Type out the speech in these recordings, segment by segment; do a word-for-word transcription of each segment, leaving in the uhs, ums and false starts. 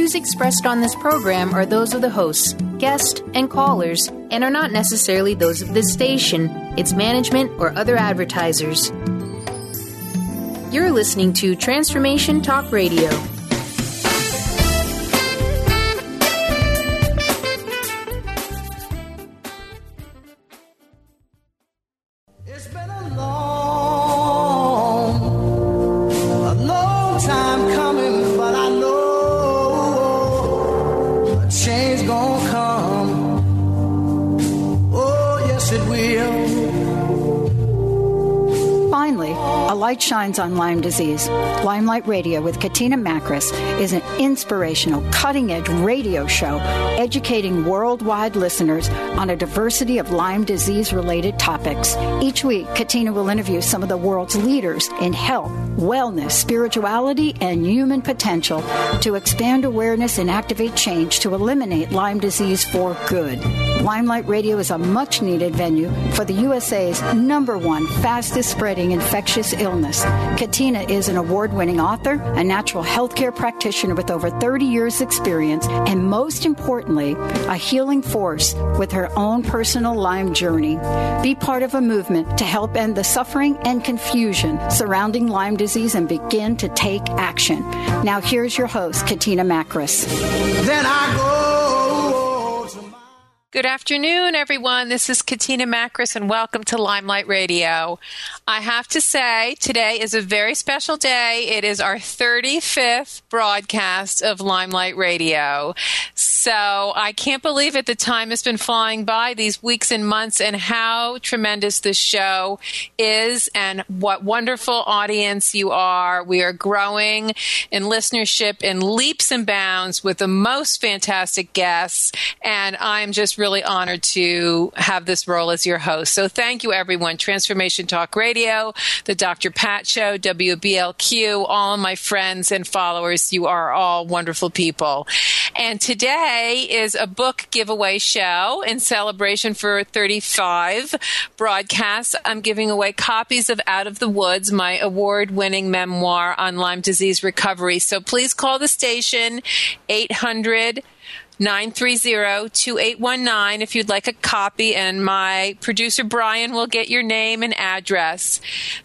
views expressed on this program are those of the hosts, guests, and callers, and are not necessarily those of this station, its management, or other advertisers. You're listening to Transformation Talk Radio. It's been a long, a long time coming, but I know a change gonna come. Oh, yes, it will. Finally, a light shines on Lyme disease. Limelight Radio with Katina Makris is an inspirational, cutting-edge radio show educating worldwide listeners on a diversity of Lyme disease-related topics. Each week, Katina will interview some of the world's leaders in health, wellness, spirituality, and human potential to expand awareness and activate change to eliminate Lyme disease for good. Limelight Radio is a much-needed venue for the U S A's number one fastest-spreading infectious illness. Katina is an award-winning author, a natural healthcare practitioner with over thirty years' experience, and most importantly, a healing force with her own personal Lyme journey. Be part of a movement to help end the suffering and confusion surrounding Lyme disease and begin to take action. Now here's your host, Katina Makris. Then I go to my... Good afternoon, everyone. This is Katina Makris, and welcome to Limelight Radio. I have to say, today is a very special day. It is our thirty-fifth broadcast of Limelight Radio. So I can't believe it. The time has been flying by, these weeks and months, and how tremendous this show is and what wonderful audience you are. We are growing in listenership in leaps and bounds with the most fantastic guests, and I'm just really honored to have this role as your host. So thank you, everyone. Transformation Talk Radio, the Doctor Pat Show, W B L Q, all of my friends and followers. You are all wonderful people. And today is a book giveaway show in celebration for thirty-five broadcasts. I'm giving away copies of Out of the Woods, my award-winning memoir on Lyme disease recovery. So please call the station, eight hundred, nine three zero, two eight one nine if you'd like a copy, and my producer Brian will get your name and address.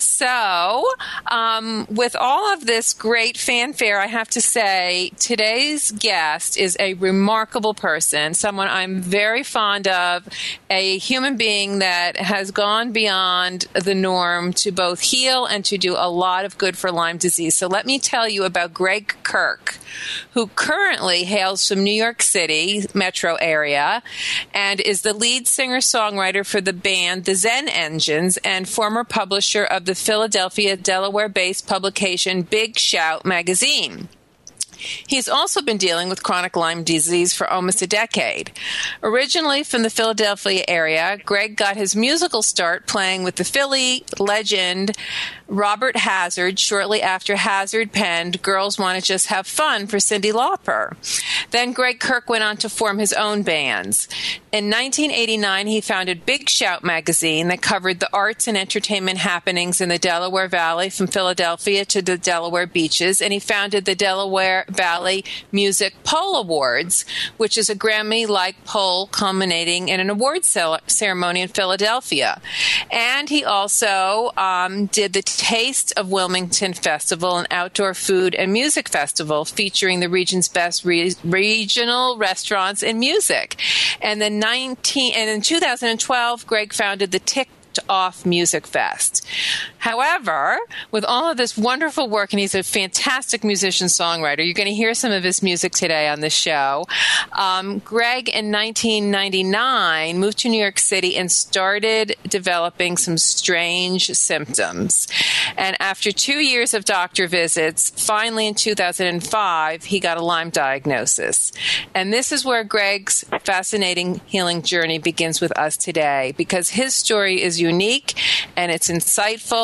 So, um, with all of this great fanfare, I have to say today's guest is a remarkable person, someone I'm very fond of, a human being that has gone beyond the norm to both heal and to do a lot of good for Lyme disease. So let me tell you about Greg Kirk, who currently hails from New York City metro area and is the lead singer-songwriter for the band The Zen Engines and former publisher of the Philadelphia, Delaware-based publication Big Shout magazine. He's also been dealing with chronic Lyme disease for almost a decade. Originally from the Philadelphia area, Greg got his musical start playing with the Philly legend Robert Hazard shortly after Hazard penned Girls Want to Just Have Fun for Cyndi Lauper. Then Greg Kirk went on to form his own bands. In nineteen eighty-nine, he founded Big Shout magazine that covered the arts and entertainment happenings in the Delaware Valley from Philadelphia to the Delaware beaches, and he founded the Delaware Valley Music Poll Awards, which is a Grammy-like poll culminating in an awards ceremony in Philadelphia. And he also um, did the Taste of Wilmington Festival, an outdoor food and music festival featuring the region's best re- regional restaurants and music. And then nineteen and in two thousand twelve, Greg founded the Tick Off Music Fest. However, with all of this wonderful work, and he's a fantastic musician-songwriter, you're going to hear some of his music today on the show. Um, Greg, in nineteen ninety-nine, moved to New York City and started developing some strange symptoms. And after two years of doctor visits, finally in two thousand five, he got a Lyme diagnosis. And this is where Greg's fascinating healing journey begins with us today, because his story is unique and it's insightful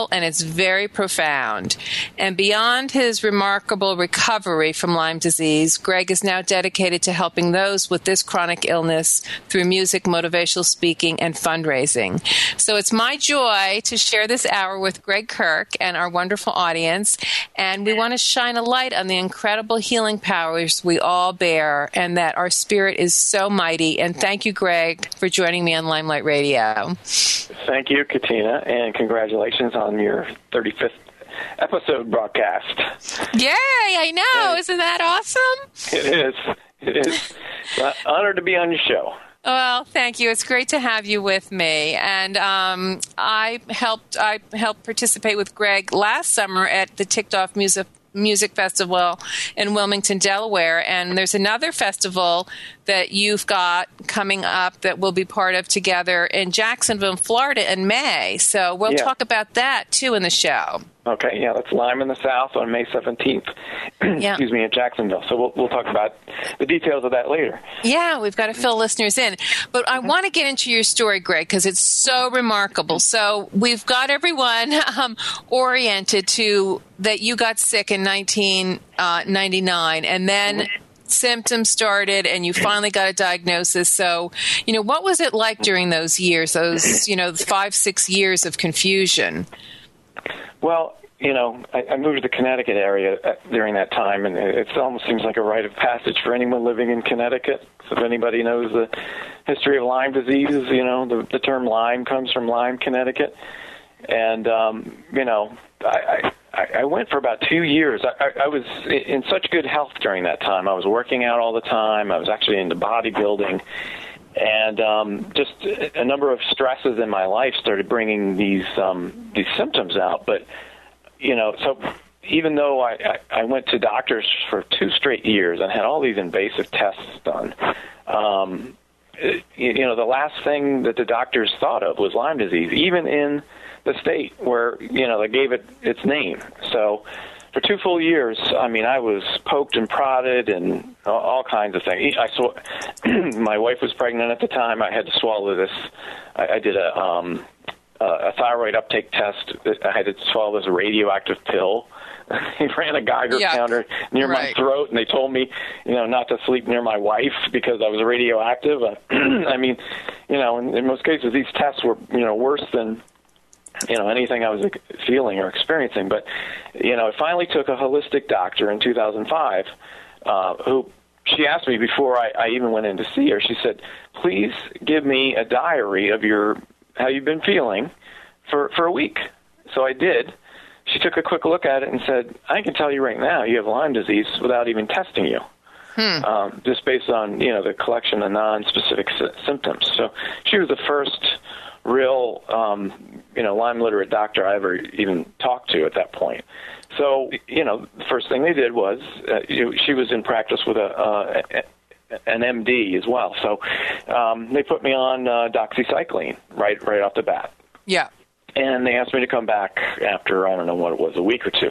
simple and it's very profound. And beyond his remarkable recovery from Lyme disease, Greg is now dedicated to helping those with this chronic illness through music, motivational speaking, and fundraising. So it's my joy to share this hour with Greg Kirk and our wonderful audience. And we want to shine a light on the incredible healing powers we all bear and that our spirit is so mighty. And thank you, Greg, for joining me on Limelight Radio. Thank you, Katina, and congratulations on your thirty-fifth episode broadcast. Yay, I know. And isn't that awesome? It is. It is. Uh, honored to be on your show. Well, thank you. It's great to have you with me. And um, I helped I helped participate with Greg last summer at the Ticked Off Music Music Festival in Wilmington, Delaware. And there's another festival that you've got coming up that we'll be part of together in Jacksonville, Florida in May. So we'll yeah. talk about that, too, in the show. Okay, yeah, that's Lyme in the South on May seventeenth. Yeah. Excuse me, in Jacksonville. So we'll we'll talk about the details of that later. Yeah, we've got to fill listeners in. But I want to get into your story, Greg, because it's so remarkable. So we've got everyone um, oriented to that you got sick in nineteen ninety-nine, and then symptoms started and you finally got a diagnosis. So, you know, what was it like during those years, those, you know, five, six years of confusion? Well, you know, I, I moved to the Connecticut area during that time, and it almost seems like a rite of passage for anyone living in Connecticut. So if anybody knows the history of Lyme disease, you know, the, the term Lyme comes from Lyme, Connecticut. And, um, you know, I, I, I went for about two years. I, I, I was in such good health during that time. I was working out all the time. I was actually into bodybuilding. And um, just a number of stresses in my life started bringing these um, these symptoms out. But, you know, so even though I, I, I went to doctors for two straight years and had all these invasive tests done, um, it, you know, the last thing that the doctors thought of was Lyme disease, even in the state where, you know, they gave it its name. So for two full years, I mean, I was poked and prodded and all kinds of things. I saw my wife was pregnant at the time. I had to swallow this. I, I did a um, a thyroid uptake test. I had to swallow this radioactive pill. He ran a Geiger yeah. counter near right. my throat, and they told me, you know, not to sleep near my wife because I was radioactive. I mean, you know, in, in most cases, these tests were, you know, worse than, you know, anything I was feeling or experiencing. But, you know, it finally took a holistic doctor in two thousand five uh, who, she asked me before I, I even went in to see her, she said, please give me a diary of your, how you've been feeling for, for a week. So I did. She took a quick look at it and said, I can tell you right now you have Lyme disease without even testing you. Hmm. Um, just based on, you know, the collection of non-specific sy- symptoms. So she was the first real, um, you know, Lyme literate doctor I ever even talked to at that point. So, you know, the first thing they did was, uh, you, she was in practice with a, uh, a an M D as well. So um, they put me on uh, doxycycline right right off the bat. Yeah. And they asked me to come back after, I don't know what it was, a week or two.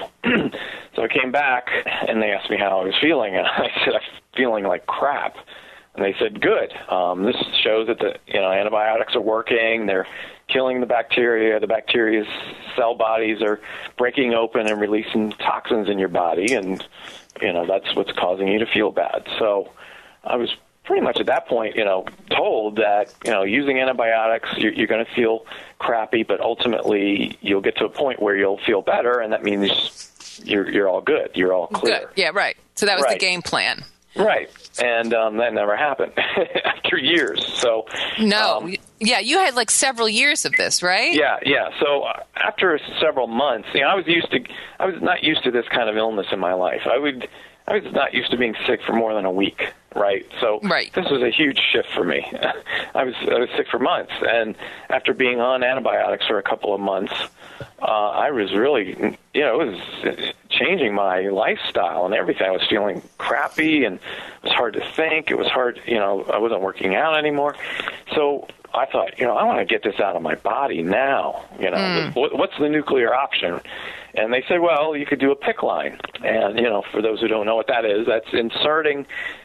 So I came back, and they asked me how I was feeling, and I said, I'm feeling like crap. And they said, good. Um, this shows that the you know antibiotics are working. They're killing the bacteria. The bacteria's cell bodies are breaking open and releasing toxins in your body, and you know that's what's causing you to feel bad. So I was pretty much at that point, you know, told that you know using antibiotics, you're, you're going to feel crappy, but ultimately you'll get to a point where you'll feel better, and that means you're you're all good. You're all clear. Good. Yeah, right. So that was right. the game plan. Right, and um, that never happened after years. So no, um, yeah, you had like several years of this, right? Yeah, yeah. So uh, after several months, you know, I was used to, I was not used to this kind of illness in my life. I would, I was not used to being sick for more than a week, right? So right. this was a huge shift for me. I was, I was sick for months, and after being on antibiotics for a couple of months, uh, I was really, you know, it was changing my lifestyle and everything. I was feeling crappy, and it was hard to think. It was hard, you know, I wasn't working out anymore. So I thought, you know, I want to get this out of my body now. You know, mm. what's the nuclear option? And they said, well, you could do a PICC line. And, you know, for those who don't know what that is, that's inserting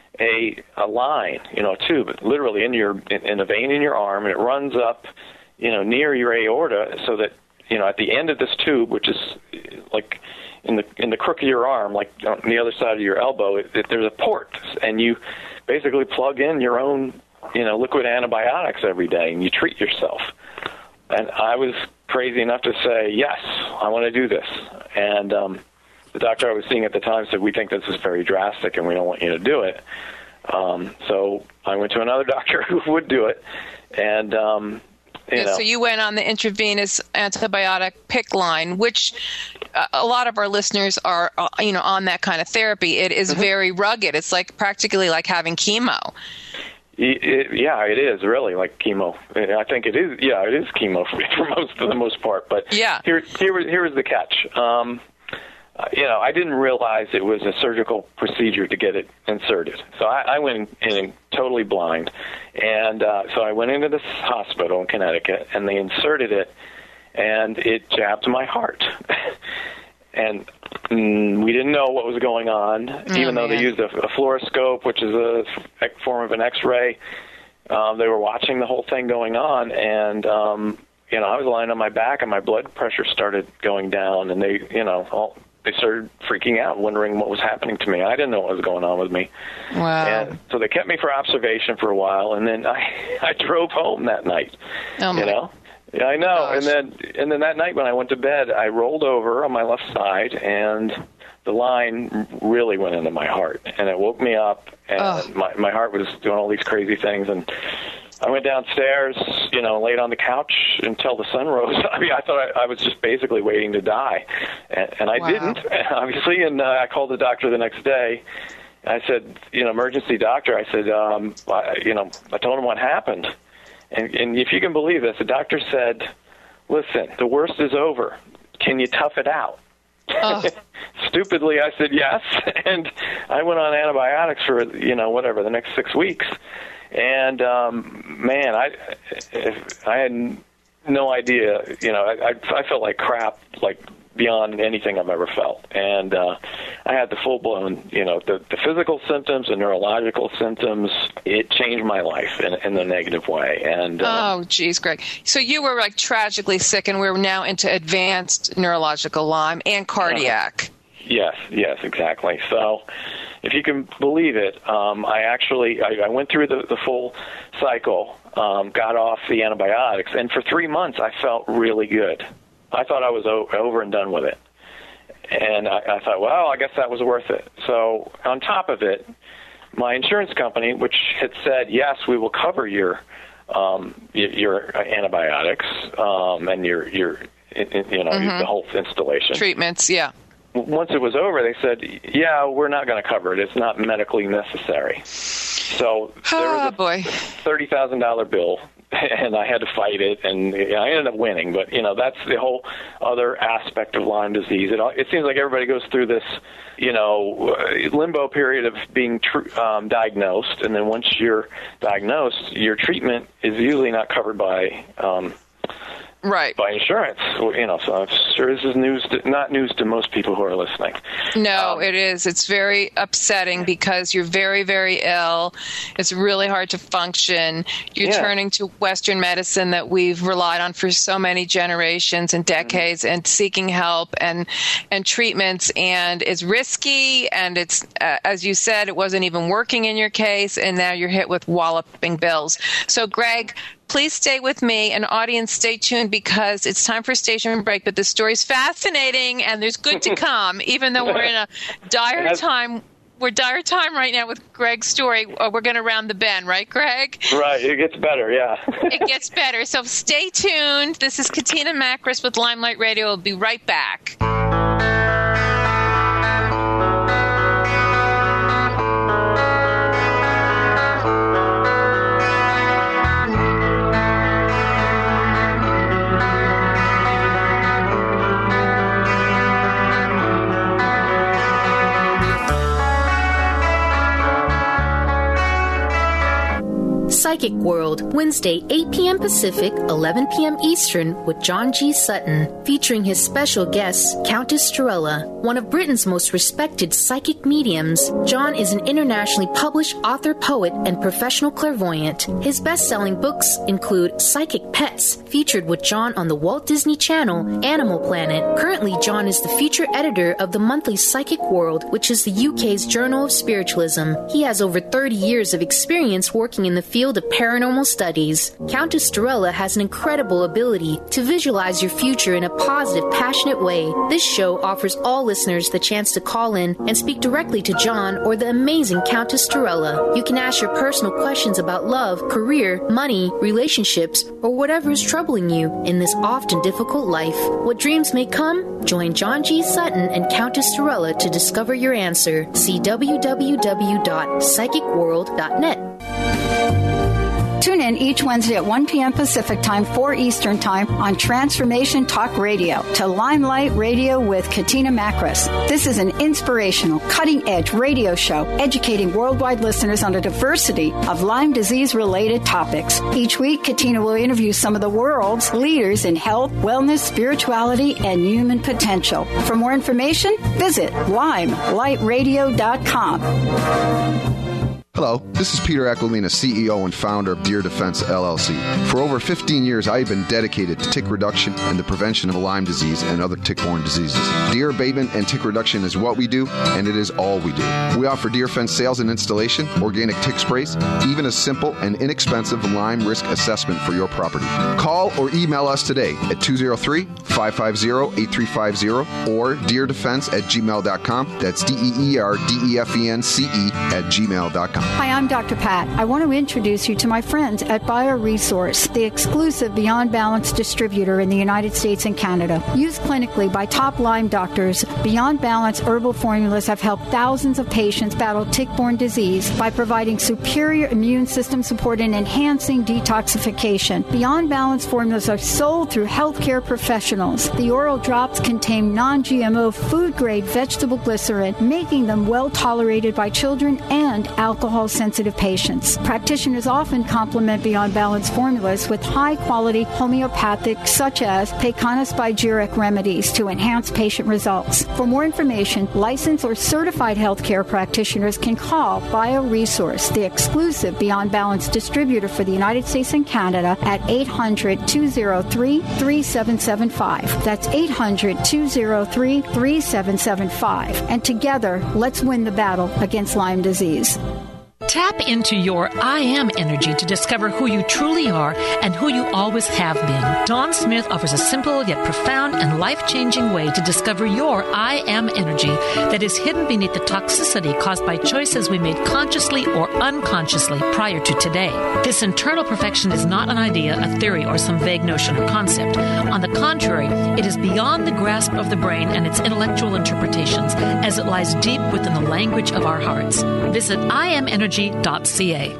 a a line, you know, a tube, literally in your in, in a vein in your arm, and it runs up, you know, near your aorta so that, you know, at the end of this tube, which is like in the in the crook of your arm, like on the other side of your elbow, it, it, there's a port, and you basically plug in your own, you know, liquid antibiotics every day, and you treat yourself. And I was crazy enough to say, yes, I want to do this. And um, the doctor I was seeing at the time said, we think this is very drastic, and we don't want you to do it. Um, so I went to another doctor who would do it, and um, you yeah, know. So you went on the intravenous antibiotic PICC line, which uh, a lot of our listeners are, uh, you know, on that kind of therapy. It is mm-hmm. very rugged. It's like practically like having chemo. It, it, yeah, it is really like chemo. I think it is. Yeah, it is chemo for, for most for the most part. But yeah. here, here, here is the catch. Um, Uh, you know, I didn't realize it was a surgical procedure to get it inserted. So I, I went in totally blind. And uh, so I went into this hospital in Connecticut, and they inserted it, and it jabbed my heart. And mm, we didn't know what was going on, oh, even though man. they used a, a fluoroscope, which is a form of an X-ray. Um, they were watching the whole thing going on, and um, you know, I was lying on my back, and my blood pressure started going down, and they, you know, all, they started freaking out, wondering what was happening to me. I didn't know what was going on with me. Wow. And so they kept me for observation for a while, and then I, I drove home that night. Oh my. You know? Yeah, I know. Gosh. And then and then that night when I went to bed, I rolled over on my left side, and the line really went into my heart, and it woke me up, and oh. my my heart was doing all these crazy things, and I went downstairs, you know, laid on the couch until the sun rose. I mean, I thought I, I was just basically waiting to die, and, and I wow. didn't, obviously. And uh, I called the doctor the next day. I said, you know, emergency doctor. I said, um, I, you know, I told him what happened, and, and if you can believe this, the doctor said, "Listen, the worst is over. Can you tough it out?" Oh. Stupidly, I said yes, and I went on antibiotics for, you know, whatever, the next six weeks. And, um, man, I, I had no idea, you know, I, I felt like crap, like beyond anything I've ever felt. And uh, I had the full-blown, you know, the, the physical symptoms, the neurological symptoms. It changed my life in, in a negative way. And um, oh, geez, Greg. So you were, like, tragically sick, and we're now into advanced neurological Lyme and cardiac. Uh, yes, yes, exactly. So if you can believe it, um, I actually I, I went through the, the full cycle, um, got off the antibiotics, and for three months I felt really good. I thought I was o- over and done with it, and I, I thought, well, I guess that was worth it. So on top of it, my insurance company, which had said, yes, we will cover your um, your, your antibiotics um, and your your you know mm-hmm. the whole installation treatments, yeah. Once it was over, they said, yeah, we're not going to cover it. It's not medically necessary. So there was a boy. thirty thousand dollars bill, and I had to fight it, and I ended up winning. But, you know, that's the whole other aspect of Lyme disease. It, it seems like everybody goes through this, you know, limbo period of being tr- um, diagnosed, and then once you're diagnosed, your treatment is usually not covered by um Right. by insurance, you know, so I'm sure this is news, to, not news to most people who are listening. No, um, it is. It's very upsetting because you're very, very ill. It's really hard to function. You're yeah. turning to Western medicine that we've relied on for so many generations and decades, mm-hmm. and seeking help and and treatments, and it's risky, and it's, uh, as you said, it wasn't even working in your case, and now you're hit with walloping bills. So, Greg, please stay with me, and audience, stay tuned, because it's time for station break. But the story's fascinating, and there's good to come, even though we're in a dire time. We're dire time right now with Greg's story. We're going to round the bend, right, Greg? Right. It gets better, yeah. It gets better. So stay tuned. This is Katina Makris with Limelight Radio. We'll be right back. Psychic World, Wednesday, eight p.m. Pacific, eleven p.m. Eastern, with John G. Sutton, featuring his special guest, Countess Torella, one of Britain's most respected psychic mediums. John is an internationally published author, poet, and professional clairvoyant. His best-selling books include Psychic Pets, featured with John on the Walt Disney Channel, Animal Planet. Currently, John is the feature editor of the monthly Psychic World, which is the U K's Journal of Spiritualism. He has over thirty years of experience working in the field of paranormal studies. Countess Torella has an incredible ability to visualize your future in a positive, passionate way. This show offers all listeners the chance to call in and speak directly to John or the amazing Countess Torella. You can ask your personal questions about love, career, money, relationships, or whatever is troubling you in this often difficult life. What dreams may come? Join John G. Sutton and Countess Torella to discover your answer. See w w w dot psychic world dot net. Tune in each Wednesday at one p.m. Pacific Time, four Eastern Time on Transformation Talk Radio to Limelight Radio with Katina Makris. This is an inspirational, cutting-edge radio show educating worldwide listeners on a diversity of Lyme disease-related topics. Each week, Katina will interview some of the world's leaders in health, wellness, spirituality, and human potential. For more information, visit limelight radio dot com. Hello, this is Peter Aquilina, C E O and founder of Deer Defense, L L C. For over fifteen years, I have been dedicated to tick reduction and the prevention of Lyme disease and other tick-borne diseases. Deer abatement and tick reduction is what we do, and it is all we do. We offer deer fence sales and installation, organic tick sprays, even a simple and inexpensive Lyme risk assessment for your property. Call or email us today at two oh three, five five zero, eight three five zero or deer defense at gmail dot com. That's D E E R D E F E N C E at gmail dot com. Hi, I'm Doctor Pat. I want to introduce you to my friends at BioResource, the exclusive Beyond Balance distributor in the United States and Canada. Used clinically by top Lyme doctors, Beyond Balance herbal formulas have helped thousands of patients battle tick-borne disease by providing superior immune system support and enhancing detoxification. Beyond Balance formulas are sold through healthcare professionals. The oral drops contain non-G M O food-grade vegetable glycerin, making them well tolerated by children and alcohol sensitive patients. Practitioners often complement Beyond Balance formulas with high-quality homeopathic, such as Pecana Spigeric remedies to enhance patient results. For more information, licensed or certified healthcare practitioners can call BioResource, the exclusive Beyond Balance distributor for the United States and Canada, at eight hundred, two oh three, three seven seven five. That's eight hundred, two oh three, three seven seven five. And together, let's win the battle against Lyme disease. Tap into your I Am energy to discover who you truly are and who you always have been. Dawn Smith offers a simple yet profound and life-changing way to discover your I Am energy that is hidden beneath the toxicity caused by choices we made consciously or unconsciously prior to today. This internal perfection is not an idea, a theory, or some vague notion or concept. On the contrary, it is beyond the grasp of the brain and its intellectual interpretations, as it lies deep within the language of our hearts. Visit I am energy dot c a.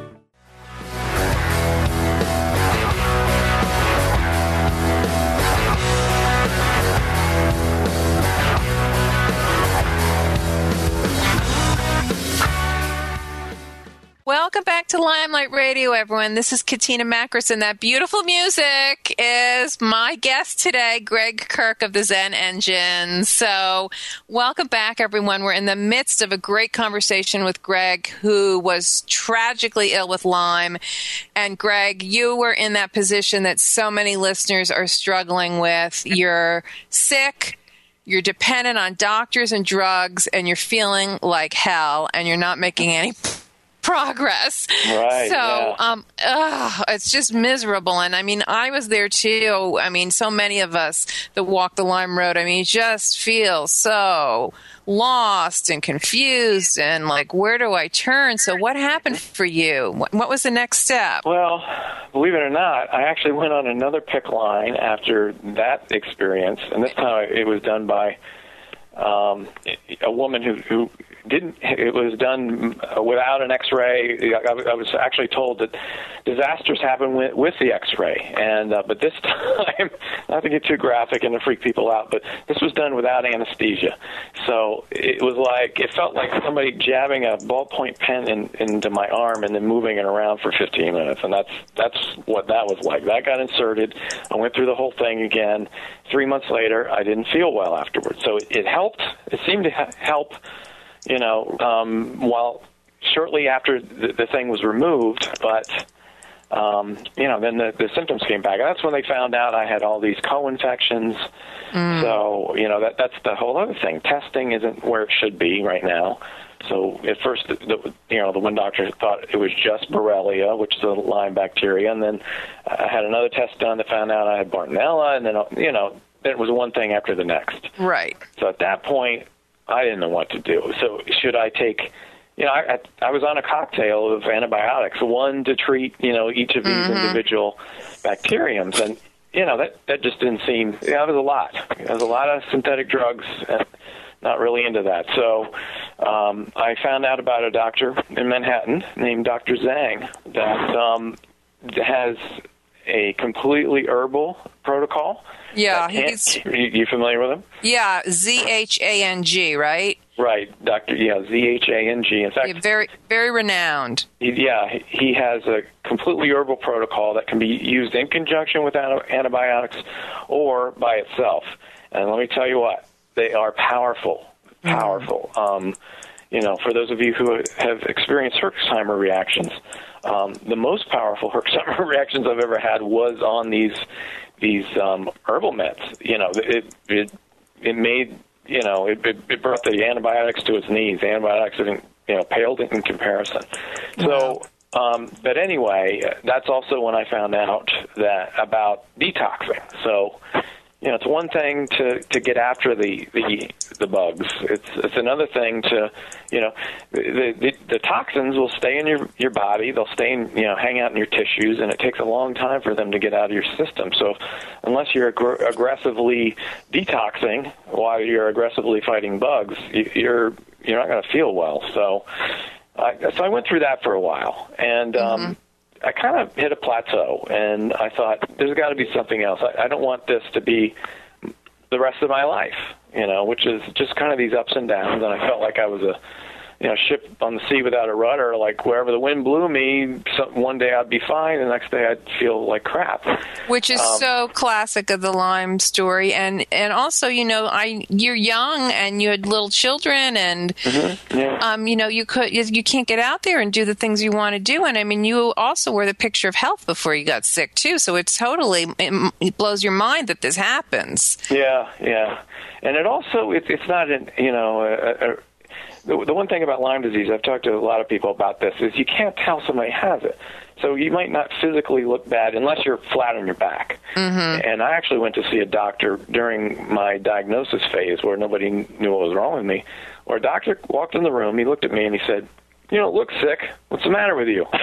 Welcome back to Limelight Radio, everyone. This is Katina Makris, and that beautiful music is my guest today, Greg Kirk of the Zen Engine. So welcome back, everyone. We're in the midst of a great conversation with Greg, who was tragically ill with Lyme. And Greg, you were in that position that so many listeners are struggling with. You're sick. You're dependent on doctors and drugs, and you're feeling like hell, and you're not making any progress. Right. So, yeah. um, ugh, it's just miserable. And I mean, I was there too. I mean, so many of us that walk the Lyme Road, I mean, you just feel so lost and confused and like, where do I turn? So what happened for you? What, what was the next step? Well, believe it or not, I actually went on another PICC line after that experience. And this time it was done by um, a woman who, who didn't. It was done without an X-ray. I, I was actually told that disasters happen with, with the X-ray, and uh, but this time, not to get too graphic and to freak people out, but this was done without anesthesia. So it was like it felt like somebody jabbing a ballpoint pen in, into my arm and then moving it around for fifteen minutes, and that's that's what that was like. That got inserted. I went through the whole thing again. Three months later, I didn't feel well afterwards. So it, it helped. It seemed to ha- help. You know, um, while shortly after the, the thing was removed, but, um, you know, then the, the symptoms came back. And that's when they found out I had all these co-infections. Mm. So, you know, that that's the whole other thing. Testing isn't where it should be right now. So at first, the, the, you know, the one doctor thought it was just Borrelia, which is a Lyme bacteria. And then I had another test done that found out I had Bartonella. And then, you know, it was one thing after the next. Right. So at that point, I didn't know what to do. So should I take, you know, I, I was on a cocktail of antibiotics, one to treat, you know, each of these mm-hmm. individual bacteriums. And, you know, that, that just didn't seem, yeah, it was a lot. There was a lot of synthetic drugs, and not really into that. So um, I found out about a doctor in Manhattan named Doctor Zhang that um, has a completely herbal protocol. Yeah. He's, you, you familiar with him? Yeah, Z H A N G, right? Right, Doctor Yeah, Z H A N G. In fact, yeah, very, very renowned. He, yeah, he has a completely herbal protocol that can be used in conjunction with antibiotics or by itself. And let me tell you what, they are powerful, powerful. Mm. Um, you know, for those of you who have experienced Herxheimer reactions, um, the most powerful Herxheimer reactions I've ever had was on these these um, herbal meds. You know, it it it made you know it, it it brought the antibiotics to its knees. The antibiotics didn't you know paled in comparison. So, um, but anyway, that's also when I found out that about detoxing. So. You know, it's one thing to, to get after the, the the bugs. It's it's another thing to, you know, the, the the toxins will stay in your, your body. They'll stay in, you know, hang out in your tissues, and it takes a long time for them to get out of your system. So unless you're ag- aggressively detoxing while you're aggressively fighting bugs, you, you're you're not going to feel well. So I, so I went through that for a while, and um, mm-hmm. I kind of hit a plateau, and I thought, there's got to be something else. I, I don't want this to be the rest of my life, you know, which is just kind of these ups and downs, and I felt like I was a, you know, ship on the sea without a rudder. Like wherever the wind blew me, some, one day I'd be fine, and the next day I'd feel like crap. Which is um, so classic of the Lyme story, and and also, you know, I you're young and you had little children, and mm-hmm, yeah. um, you know, you could you, you can't get out there and do the things you want to do, and I mean, you also were the picture of health before you got sick too. So it's totally it, it blows your mind that this happens. Yeah, yeah, and it also it, it's not an you know. A, a, The, the one thing about Lyme disease, I've talked to a lot of people about this, is you can't tell somebody has it. So you might not physically look bad unless you're flat on your back. Mm-hmm. And I actually went to see a doctor during my diagnosis phase where nobody knew what was wrong with me, where a doctor walked in the room, he looked at me, and he said, you don't look sick. What's the matter with you?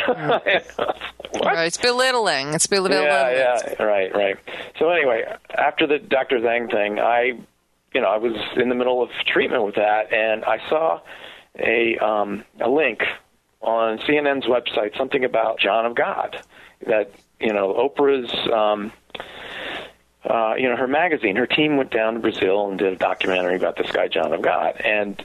Mm. Right, it's belittling. It's belittling. Yeah, yeah, right, right. So anyway, after the Doctor Zhang thing, I... You know, I was in the middle of treatment with that, and I saw a um, a link on C N N's website, something about John of God, that, you know, Oprah's, um, uh, you know, her magazine, her team went down to Brazil and did a documentary about this guy, John of God. And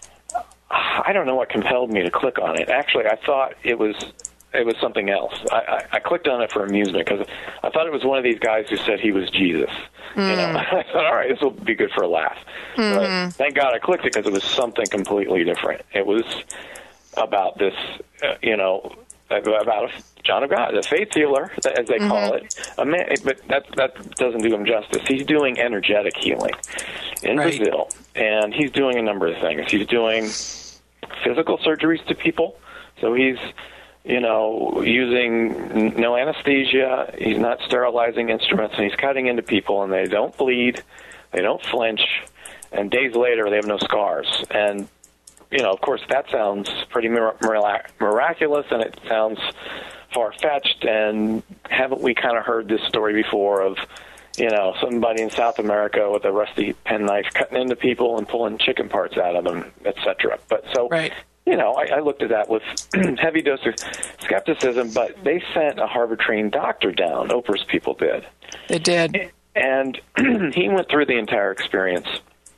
I don't know what compelled me to click on it. Actually, I thought it was... It was something else. I, I, I clicked on it for amusement because I thought it was one of these guys who said he was Jesus. Mm. You know, I thought, all right, this will be good for a laugh. Mm-hmm. But thank God I clicked it because it was something completely different. It was about this, uh, you know, about John of God, a faith healer, as they mm-hmm. call it. A man, but that that doesn't do him justice. He's doing energetic healing in right. Brazil, and he's doing a number of things. He's doing physical surgeries to people, so he's you know, using no anesthesia. He's not sterilizing instruments, and he's cutting into people, and they don't bleed, they don't flinch, and days later they have no scars. And, you know, of course, that sounds pretty mir- mirac- miraculous, and it sounds far-fetched, and haven't we kind of heard this story before of, you know, somebody in South America with a rusty penknife cutting into people and pulling chicken parts out of them, et cetera. But so, right. you know, I, I looked at that with heavy dose of skepticism, but they sent a Harvard-trained doctor down. Oprah's people did. They did. And he went through the entire experience.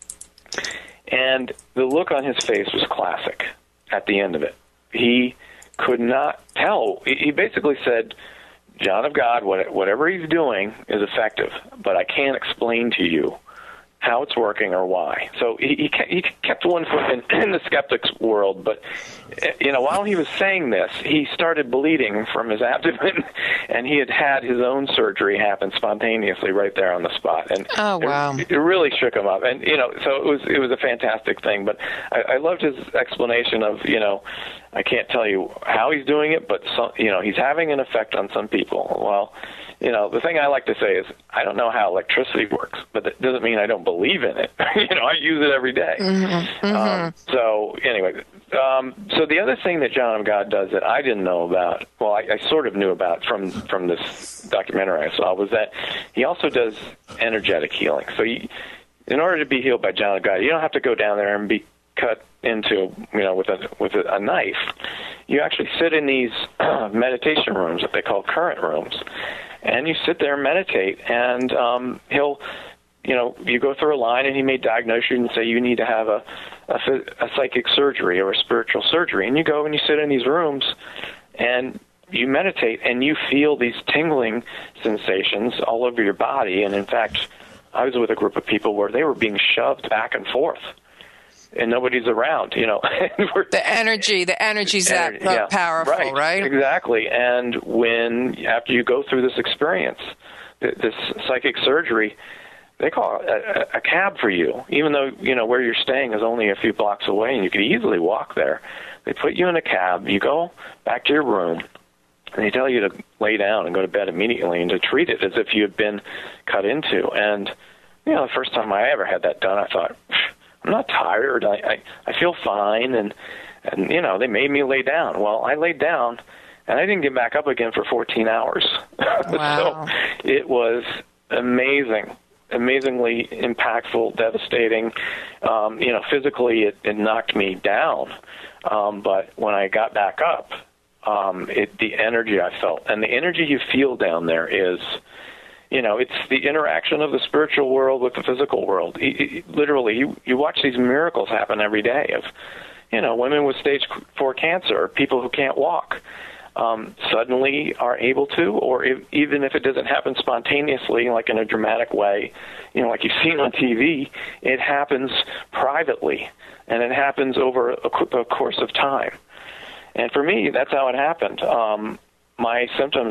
And the look on his face was classic at the end of it. He could not tell. He basically said, John of God, whatever he's doing is effective, but I can't explain to you how it's working or why. So he, he kept one foot in, in the skeptic's world, but you know, while he was saying this, he started bleeding from his abdomen, and he had had his own surgery happen spontaneously right there on the spot. And oh wow, it, it really shook him up. And you know, so it was it was a fantastic thing. But I, I loved his explanation of, you know, I can't tell you how he's doing it, but some, you know, he's having an effect on some people. Well, you know, the thing I like to say is, I don't know how electricity works, but that doesn't mean I don't believe in it. you know, I use it every day. Mm-hmm. Mm-hmm. Um, so anyway, um, so the other thing that John of God does that I didn't know about, well, I, I sort of knew about from from this documentary I saw, was that he also does energetic healing. So you, in order to be healed by John of God, you don't have to go down there and be cut into, you know, with a with a, a knife. You actually sit in these uh, meditation rooms that they call current rooms, and you sit there and meditate, and um, he'll, you know, you go through a line, and he may diagnose you and say you need to have a, a, a psychic surgery or a spiritual surgery, and you go and you sit in these rooms, and you meditate, and you feel these tingling sensations all over your body. And in fact, I was with a group of people where they were being shoved back and forth, and nobody's around, you know. the energy, the energy's that yeah, powerful, right, right? Exactly. And when, after you go through this experience, this psychic surgery, they call it a, a cab for you, even though, you know, where you're staying is only a few blocks away, and you could easily walk there. They put you in a cab, you go back to your room, and they tell you to lay down and go to bed immediately and to treat it as if you had been cut into. And, you know, the first time I ever had that done, I thought, I'm not tired. I, I, I feel fine. And, and, you know, they made me lay down. Well, I laid down, and I didn't get back up again for fourteen hours. Wow. So it was amazing, amazingly impactful, devastating. Um, you know, physically it, it knocked me down. Um, but when I got back up, um, it, the energy I felt, and the energy you feel down there is, you know, it's the interaction of the spiritual world with the physical world. It, it, literally, you, you watch these miracles happen every day of, you know, women with stage four cancer, people who can't walk, um, suddenly are able to, or if, even if it doesn't happen spontaneously, like in a dramatic way, you know, like you've seen on T V, it happens privately, and it happens over a, a course of time. And for me, that's how it happened. Um, my symptoms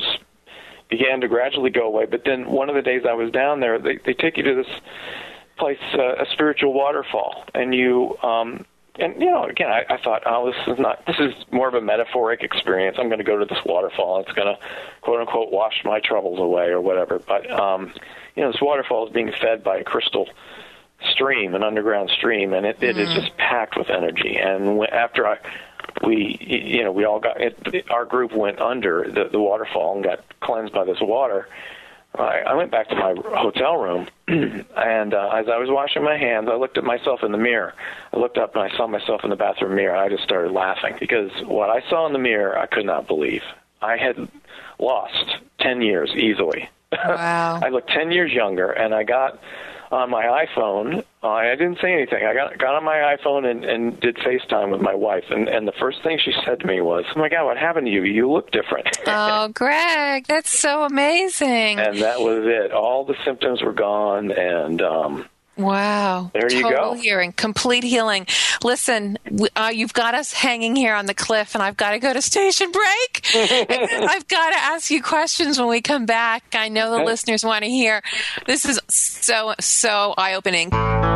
began to gradually go away, but then one of the days I was down there, they, they take you to this place, uh, a spiritual waterfall, and you, um, and you know, again, I, I thought, oh, this is not, this is more of a metaphoric experience. I'm going to go to this waterfall. It's going to, quote unquote, wash my troubles away or whatever. But um, you know, this waterfall is being fed by a crystal stream, an underground stream, and it, mm-hmm. it is just packed with energy. And when, after I, we, you know, we all got, it, our group went under the, the waterfall and got cleansed by this water. I, I went back to my hotel room, and uh, as I was washing my hands, I looked at myself in the mirror. I looked up and I saw myself in the bathroom mirror. I just started laughing because what I saw in the mirror, I could not believe. I had lost ten years easily. Wow. I looked ten years younger, and I got on my iPhone. Uh, I didn't say anything. I got got on my iPhone and, and did FaceTime with my wife, and, and the first thing she said to me was, "Oh my God, what happened to you? You look different." Oh, Greg, that's so amazing. And that was it. All the symptoms were gone, and um, wow. There you Total go. healing, complete healing. Listen, uh, you've got us hanging here on the cliff, and I've got to go to station break. I've got to ask you questions when we come back. I know the okay. listeners want to hear. This is so, so eye-opening.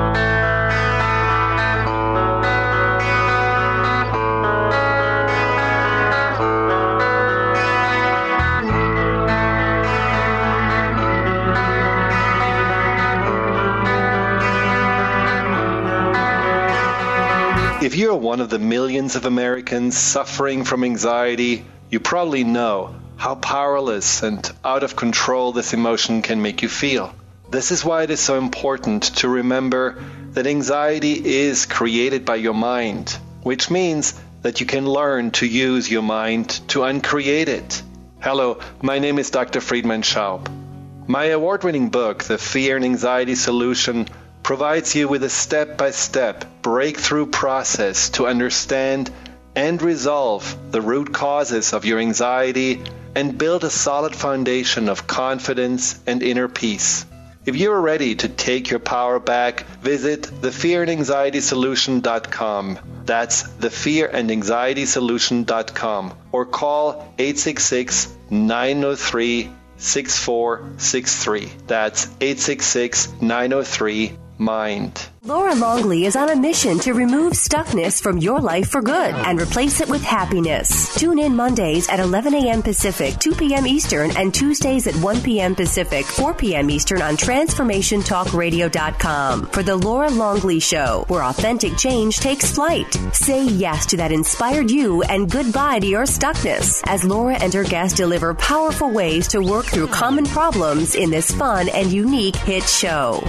If you're one of the millions of Americans suffering from anxiety, you probably know how powerless and out of control this emotion can make you feel. This is why it is so important to remember that anxiety is created by your mind, which means that you can learn to use your mind to uncreate it. Hello, my name is Doctor Friedemann Schaub. My award-winning book, The Fear and Anxiety Solution, provides you with a step-by-step breakthrough process to understand and resolve the root causes of your anxiety and build a solid foundation of confidence and inner peace. If you are ready to take your power back, visit the fear and anxiety solution dot com. That's the fear and anxiety solution dot com or call eight six six, nine zero three, six four six three. That's eight six six, nine zero three, MIND. Laura Longley is on a mission to remove stuckness from your life for good and replace it with happiness. Tune in Mondays at eleven a.m. Pacific, two p.m. Eastern, and Tuesdays at one p.m. Pacific, four p.m. Eastern on transformation talk radio dot com for The Laura Longley Show, where authentic change takes flight. Say yes to that inspired you and goodbye to your stuckness as Laura and her guests deliver powerful ways to work through common problems in this fun and unique hit show.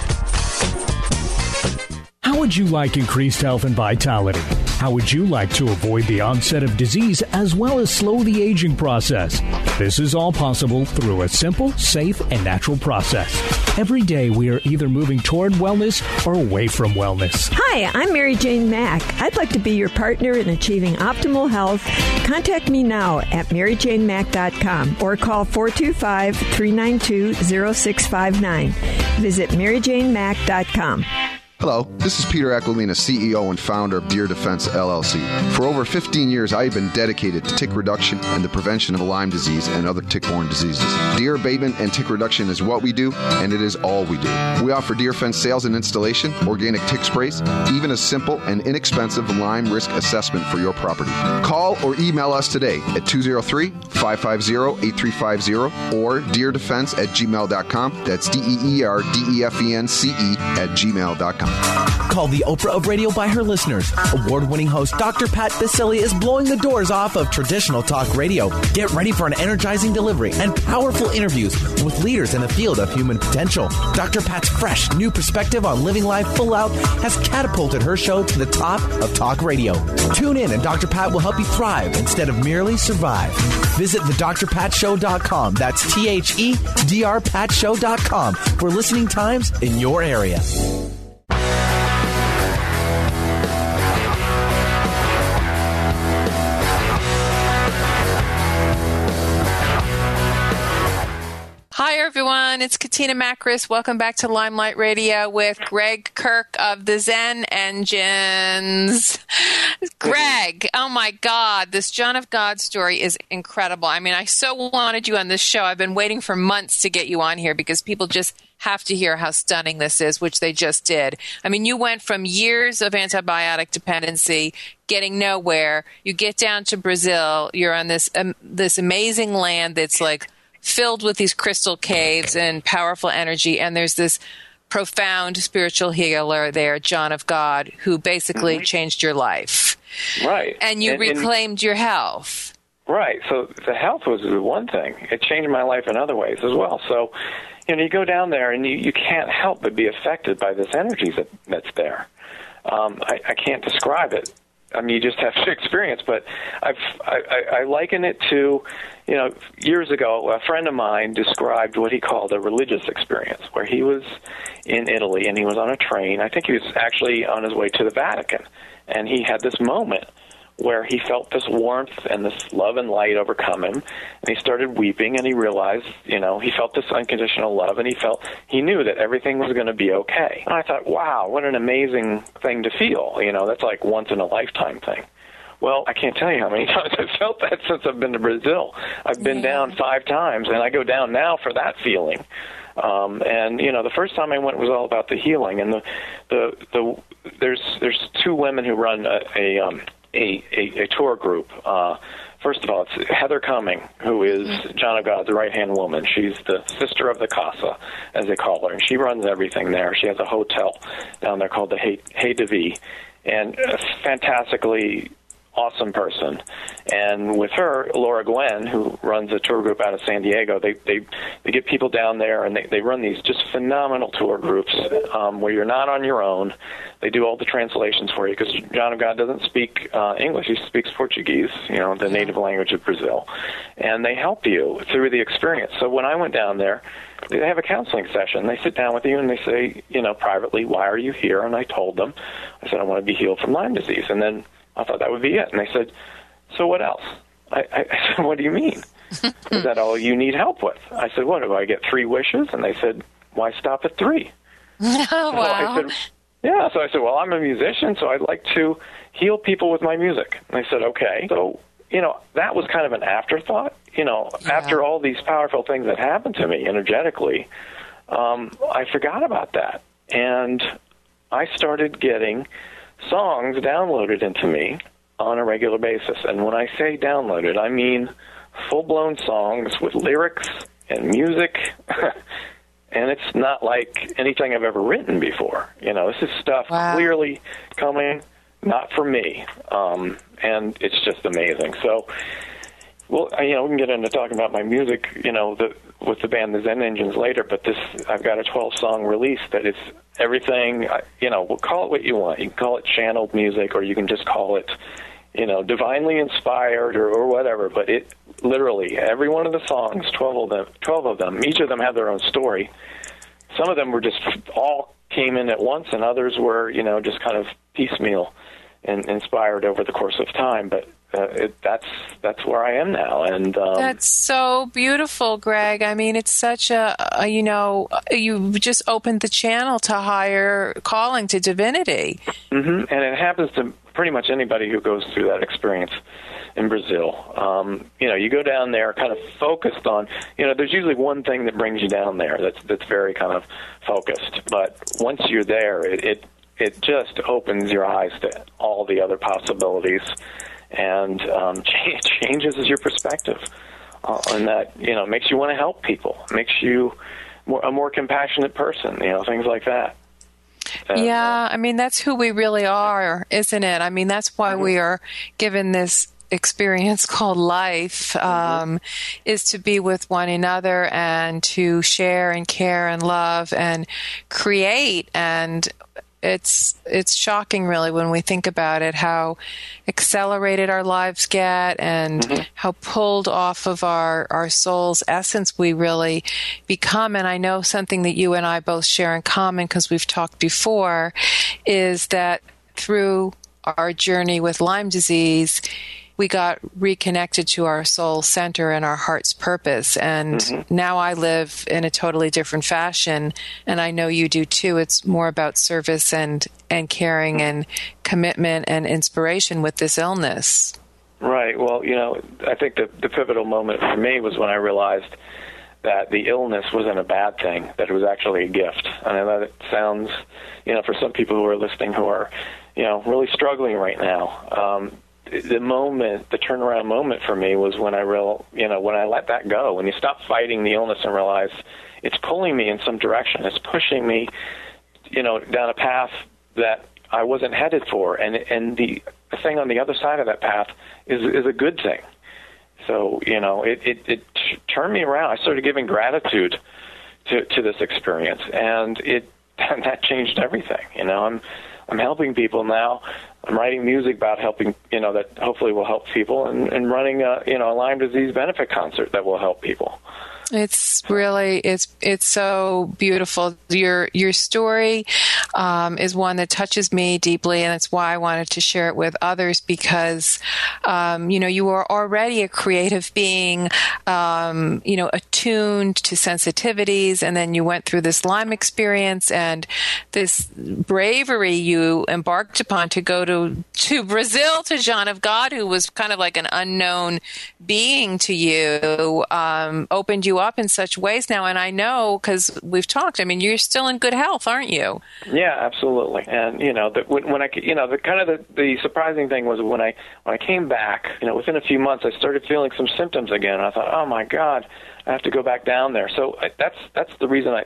How would you like increased health and vitality? How would you like to avoid the onset of disease as well as slow the aging process? This is all possible through a simple, safe, and natural process. Every day we are either moving toward wellness or away from wellness. Hi, I'm Mary Jane Mack. I'd like to be your partner in achieving optimal health. Contact me now at mary jane mack dot com or call four two five, three nine two, zero six five nine. Visit mary jane mack dot com. Hello, this is Peter Aquilina, C E O and founder of Deer Defense, L L C. For over fifteen years, I have been dedicated to tick reduction and the prevention of Lyme disease and other tick-borne diseases. Deer abatement and tick reduction is what we do, and it is all we do. We offer Deer Defense sales and installation, organic tick sprays, even a simple and inexpensive Lyme risk assessment for your property. Call or email us today at two oh three, five five zero, eight three five zero or deer defense at gmail dot com. That's D E E R D E F E N C E at gmail dot com. Called the Oprah of radio by her listeners, award-winning host Doctor Pat Baccili is blowing the doors off of traditional talk radio. Get ready for an energizing delivery and powerful interviews with leaders in the field of human potential. Doctor Pat's fresh, new perspective on living life full out has catapulted her show to the top of talk radio. Tune in and Doctor Pat will help you thrive instead of merely survive. Visit the dr pat show dot com. That's T H E D R pat show dot com for listening times in your area. Hi, everyone. It's Katina Makris. Welcome back to Limelight Radio with Greg Kirk of the Zen Engines. Greg, oh my God, this John of God story is incredible. I mean, I so wanted you on this show. I've been waiting for months to get you on here because people just have to hear how stunning this is, which they just did. I mean, you went from years of antibiotic dependency, getting nowhere. You get down to Brazil. You're on this um, this amazing land that's like filled with these crystal caves and powerful energy. And there's this profound spiritual healer there, John of God, who basically mm-hmm. changed your life. Right. And you and, reclaimed and, your health. Right. So the health was the one thing. It changed my life in other ways as well. So, you know, you go down there and you, you can't help but be affected by this energy that, that's there. Um, I, I can't describe it. I mean, you just have to experience, but I've, I, I, I liken it to, you know, years ago, a friend of mine described what he called a religious experience, where he was in Italy and he was on a train. I think he was actually on his way to the Vatican, and he had this moment where he felt this warmth and this love and light overcome him, and he started weeping, and he realized, you know, he felt this unconditional love, and he felt, he knew that everything was going to be okay. And I thought, wow, what an amazing thing to feel, you know, that's like once-in-a-lifetime thing. Well, I can't tell you how many times I've felt that since I've been to Brazil. I've been yeah. down five times, and I go down now for that feeling. Um, and, you know, the first time I went was all about the healing, and the, the, the there's, there's two women who run a, a um, A, a, a tour group. Uh, first of all, it's Heather Cumming, who is John of God's right-hand woman. She's the sister of the Casa, as they call her, and she runs everything there. She has a hotel down there called the Hey, hey de Vie, and a fantastically awesome person. And with her, Laura Gwen, who runs a tour group out of San Diego, they they, they get people down there, and they, they run these just phenomenal tour groups um, where you're not on your own. They do all the translations for you, because John of God doesn't speak uh, English. He speaks Portuguese, you know, the native language of Brazil. And they help you through the experience. So when I went down there, they have a counseling session. They sit down with you and they say, you know, privately, why are you here? And I told them, I said, I want to be healed from Lyme disease. And then I thought that would be it. And they said, so what else? I, I, I said, what do you mean? Is that all you need help with? I said, what, do I get three wishes? And they said, why stop at three? Oh, so wow. I said, yeah, so I said, well, I'm a musician, so I'd like to heal people with my music. And they said, okay. So, you know, that was kind of an afterthought. You know, yeah. After all these powerful things that happened to me energetically, um, I forgot about that. And I started getting songs downloaded into me on a regular basis. And when I say downloaded, I mean full-blown songs with lyrics and music. And it's not like anything I've ever written before. You know, this is stuff wow. clearly coming not from me. Um, and it's just amazing. So, well, you know, we can get into talking about my music, you know, the, with the band The Zen Engines later, but this, I've got a twelve-song release that is everything, you know, we'll call it what you want. You can call it channeled music, or you can just call it, you know, divinely inspired, or, or whatever, but it literally, every one of the songs, twelve of them, twelve of them, each of them have their own story. Some of them were just all came in at once, and others were, you know, just kind of piecemeal and inspired over the course of time, but Uh, it, that's that's where I am now, and um, that's so beautiful, Greg. I mean, it's such a, a you know, you just opened the channel to higher calling, to divinity. Mm-hmm. And it happens to pretty much anybody who goes through that experience in Brazil. Um, you know, you go down there kind of focused on, you know, there's usually one thing that brings you down there that's that's very kind of focused, but once you're there, it it, it just opens your eyes to all the other possibilities. And um, changes your perspective, uh, and that, you know, makes you want to help people, makes you more, a more compassionate person, you know, things like that. And, yeah, I mean, that's who we really are, isn't it? I mean, that's why mm-hmm. we are given this experience called life, um, mm-hmm. is to be with one another and to share and care and love and create. And It's it's shocking, really, when we think about it, how accelerated our lives get and mm-hmm. how pulled off of our, our soul's essence we really become. And I know something that you and I both share in common, because we've talked before, is that through our journey with Lyme disease, we got reconnected to our soul center and our heart's purpose. And mm-hmm. now I live in a totally different fashion, and I know you do too. It's more about service and, and caring and commitment and inspiration with this illness. Right. Well, you know, I think the, the pivotal moment for me was when I realized that the illness wasn't a bad thing, that it was actually a gift. I know that it sounds, you know, for some people who are listening who are, you know, really struggling right now, um, the moment, the turnaround moment for me was when I real, you know, when I let that go. When you stop fighting the illness and realize it's pulling me in some direction, it's pushing me, you know, down a path that I wasn't headed for, and and the thing on the other side of that path is is a good thing. So, you know, it it, it turned me around. I started giving gratitude to to this experience, and it and that changed everything. You know, I'm I'm helping people now. I'm writing music about helping, you know, that hopefully will help people, and, and running a, you know, a Lyme disease benefit concert that will help people. It's really, it's it's so beautiful. Your your story um, is one that touches me deeply, and that's why I wanted to share it with others, because, um, you know, you are already a creative being, um, you know, attuned to sensitivities, and then you went through this Lyme experience and this bravery you embarked upon to go to, to Brazil, to John of God, who was kind of like an unknown being to you, um, opened you up in such ways now. And I know, because we've talked, I mean, you're still in good health, aren't you? Yeah, absolutely. And, you know, the, when, when I, you know, the kind of the, the surprising thing was when I, when I came back, you know, within a few months, I started feeling some symptoms again. And I thought, oh my God, I have to go back down there. So I, that's, that's the reason I,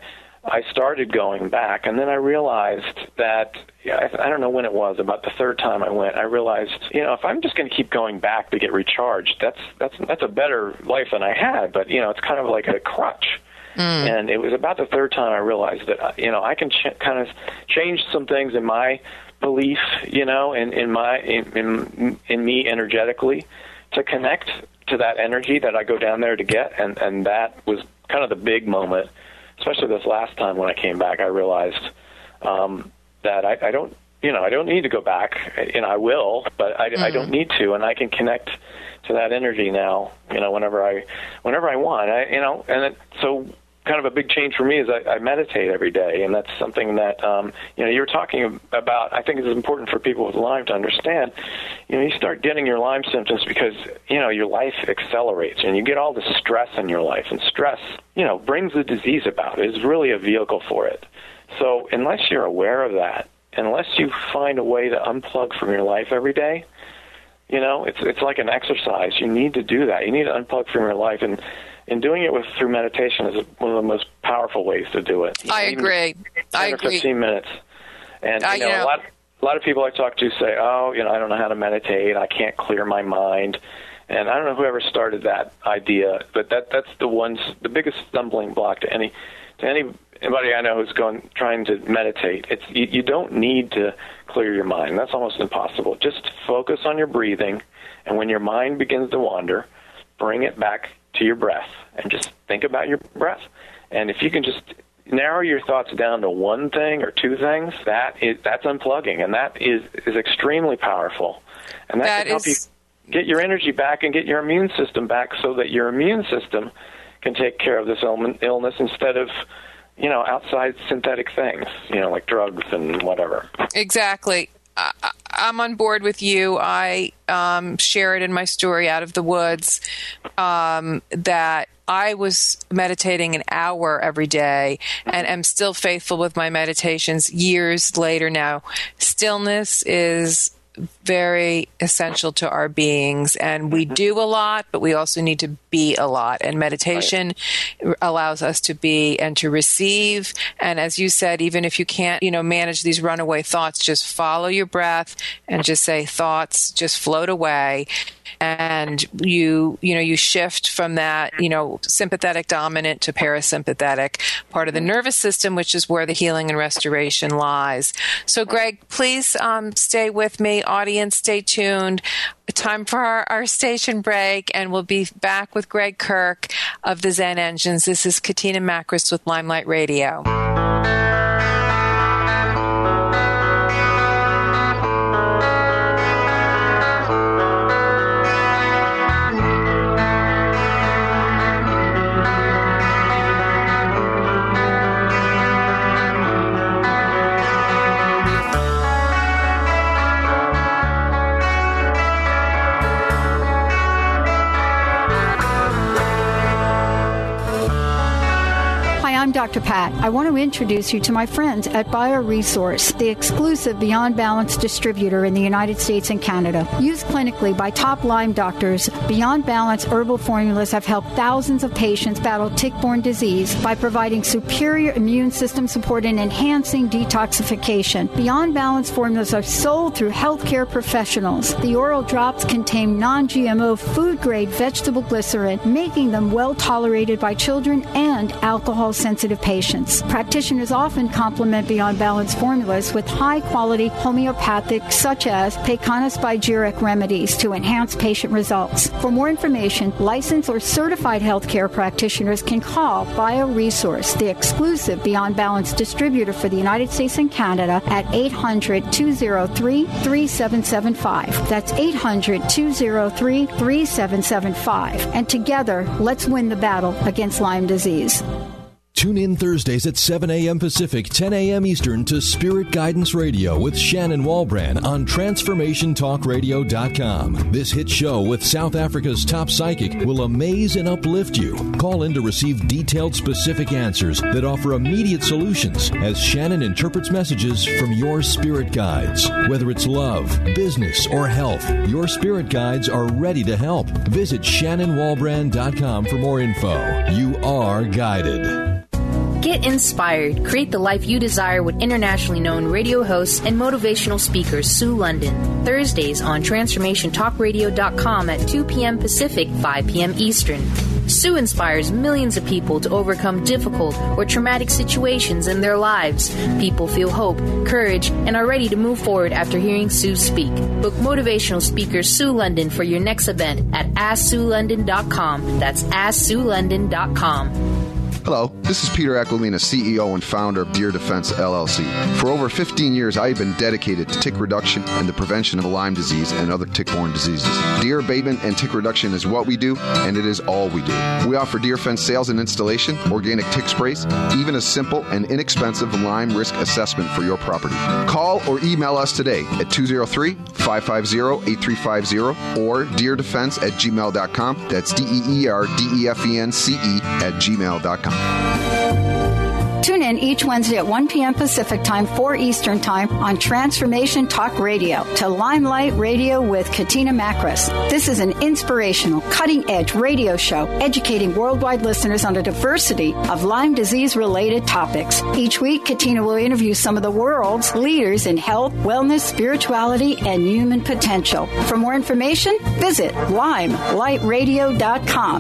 I started going back, and then I realized that, yeah, I, I don't know when it was, about the third time I went, I realized, you know, if I'm just going to keep going back to get recharged, that's that's that's a better life than I had, but, you know, it's kind of like a crutch. Mm. And it was about the third time I realized that, you know, I can ch- kind of change some things in my belief, you know, in, in my in, in in me energetically to connect to that energy that I go down there to get, and, and that was kind of the big moment, especially this last time when I came back. I realized um, that I, I don't, you know, I don't need to go back, and I will, but I, mm. I don't need to, and I can connect to that energy now, you know, whenever I whenever I want, I, you know, and it, so. Kind of a big change for me is I, I meditate every day, and that's something that um, you know, you're talking about. I think it's important for people with Lyme to understand. You know, you start getting your Lyme symptoms because, you know, your life accelerates and you get all the stress in your life, and stress, you know, brings the disease about. It is really a vehicle for it. So unless you're aware of that, unless you find a way to unplug from your life every day, you know, it's it's like an exercise. You need to do that. You need to unplug from your life, and And doing it with through meditation is one of the most powerful ways to do it. You know, I agree. I agree. fifteen minutes. And I, you know, you know, a lot, a lot of people I talk to say, "Oh, you know, I don't know how to meditate. I can't clear my mind." And I don't know whoever started that idea, but that that's the one's the biggest stumbling block to any to any anybody I know who's going trying to meditate. It's you, you don't need to clear your mind. That's almost impossible. Just focus on your breathing, and when your mind begins to wander, bring it back to your breath and just think about your breath. And if you can just narrow your thoughts down to one thing or two things, that is that's unplugging, and that is, is extremely powerful. And that, that can help is... you get your energy back and get your immune system back so that your immune system can take care of this illness instead of, you know, outside synthetic things, you know, like drugs and whatever. Exactly. I, I'm on board with you. I um, share it in my story, Out of the Woods, um, that I was meditating an hour every day and am still faithful with my meditations years later now. Stillness is very essential to our beings, and we do a lot, but we also need to be a lot, and meditation right. allows us to be and to receive. And as you said, even if you can't, you know, manage these runaway thoughts, just follow your breath and just say, thoughts just float away. And you, you know, you shift from that, you know, sympathetic dominant to parasympathetic part of the nervous system, which is where the healing and restoration lies. So, Greg, please um, stay with me. Audience, stay tuned. Time for our, our station break, and we'll be back with Greg Kirk of the Zen Engines. This is Katina Makris with Limelight Radio. I'm Doctor Pat. I want to introduce you to my friends at BioResource, the exclusive Beyond Balance distributor in the United States and Canada. Used clinically by top Lyme doctors, Beyond Balance herbal formulas have helped thousands of patients battle tick-borne disease by providing superior immune system support and enhancing detoxification. Beyond Balance formulas are sold through healthcare professionals. The oral drops contain non-G M O food-grade vegetable glycerin, making them well tolerated by children and alcohol-sensitive patients. Practitioners often complement Beyond Balance formulas with high-quality homeopathic, such as Pecana spigyric remedies to enhance patient results. For more information, licensed or certified healthcare practitioners can call BioResource, the exclusive Beyond Balance distributor for the United States and Canada, at eight hundred, two oh three, three seven seven five. That's eight hundred, two oh three, three seven seven five. And together, let's win the battle against Lyme disease. Tune in Thursdays at seven a.m. Pacific, ten a.m. Eastern to Spirit Guidance Radio with Shannon Walbrand on Transformation Talk Radio dot com. This hit show with South Africa's top psychic will amaze and uplift you. Call in to receive detailed, specific answers that offer immediate solutions as Shannon interprets messages from your spirit guides. Whether it's love, business, or health, your spirit guides are ready to help. Visit Shannon Walbrand dot com for more info. You are guided. Get inspired. Create the life you desire with internationally known radio hosts and motivational speaker Sue London. Thursdays on transformation talk radio dot com at two p.m. Pacific, five p.m. Eastern. Sue inspires millions of people to overcome difficult or traumatic situations in their lives. People feel hope, courage, and are ready to move forward after hearing Sue speak. Book motivational speaker Sue London for your next event at ask sue london dot com. That's ask sue london dot com. Hello, this is Peter Aquilina, C E O and founder of Deer Defense, L L C. For over fifteen years, I have been dedicated to tick reduction and the prevention of Lyme disease and other tick-borne diseases. Deer abatement and tick reduction is what we do, and it is all we do. We offer Deer Fence sales and installation, organic tick sprays, even a simple and inexpensive Lyme risk assessment for your property. Call or email us today at two oh three, five five zero, eight three five zero or deer defense at gmail dot com. That's D E E R D E F E N C E at gmail dot com. Tune in each Wednesday at one p.m. Pacific Time, four Eastern Time on Transformation Talk Radio to Limelight Radio with Katina Makris. This is an inspirational, cutting-edge radio show educating worldwide listeners on a diversity of Lyme disease-related topics. Each week, Katina will interview some of the world's leaders in health, wellness, spirituality, and human potential. For more information, visit limelight radio dot com.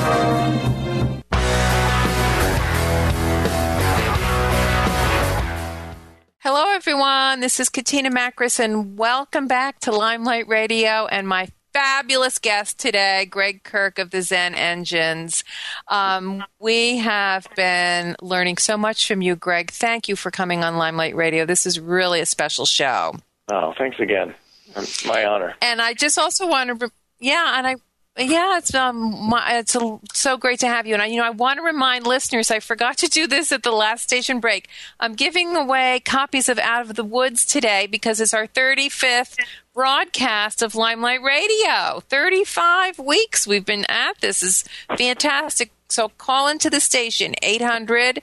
Hello, everyone. This is Katina Makris, and welcome back to Limelight Radio and my fabulous guest today, Greg Kirk of the Zen Engines. Um, we have been learning so much from you, Greg. Thank you for coming on Limelight Radio. This is really a special show. Oh, thanks again. My honor. And I just also want to, yeah, and I, Yeah, it's um, my, it's a, so great to have you. And I, you know, I want to remind listeners, I forgot to do this at the last station break. I'm giving away copies of Out of the Woods today because it's our thirty-fifth broadcast of Limelight Radio. thirty-five weeks we've been at this. Is fantastic. So call into the station, eight hundred,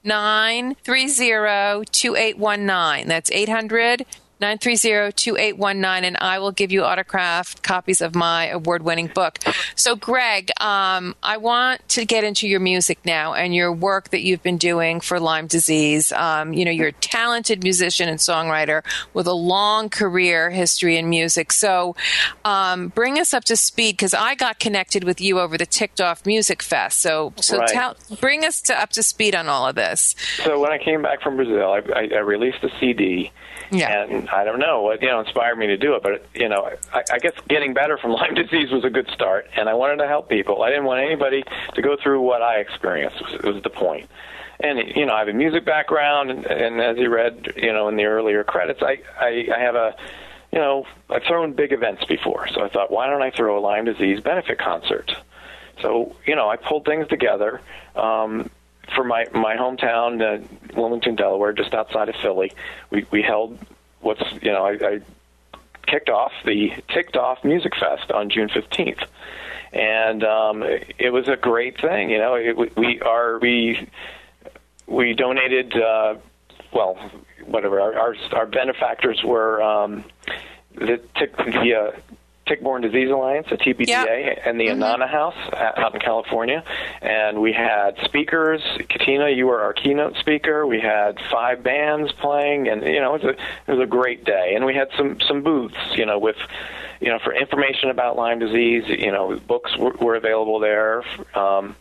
nine three zero, two eight one nine. That's eight hundred, nine three zero, two eight one nine, and I will give you autographed copies of my award-winning book. So, Greg, um, I want to get into your music now and your work that you've been doing for Lyme disease. Um, you know, you're a talented musician and songwriter with a long career history in music. So um, bring us up to speed, because I got connected with you over the Ticked Off Music Fest. So, so right. tell, bring us to, up to speed on all of this. So when I came back from Brazil, I, I, I released a C D. Yeah. And I don't know what, you know, inspired me to do it, but, you know, I, I guess getting better from Lyme disease was a good start, and I wanted to help people. I didn't want anybody to go through what I experienced, was, was the point. And, you know, I have a music background, and, and as you read, you know, in the earlier credits, I, I, I have a, you know, I've thrown big events before, so I thought, why don't I throw a Lyme disease benefit concert? So, you know, I pulled things together. Um, For my my hometown, uh, Wilmington, Delaware, just outside of Philly, we we held what's you know I, I kicked off the Ticked Off Music Fest on June fifteenth, and um, it, it was a great thing. You know, it, we are we we donated uh, well, whatever our, our our benefactors were um, the tick the. Uh, Tick-Borne Disease Alliance, the T B D A, yep. and the mm-hmm. Anana House out in California. And we had speakers. Katina, you were our keynote speaker. We had five bands playing, and, you know, it was a, it was a great day. And we had some, some booths, you know, with, you know, for information about Lyme disease. You know, books were, were available there um,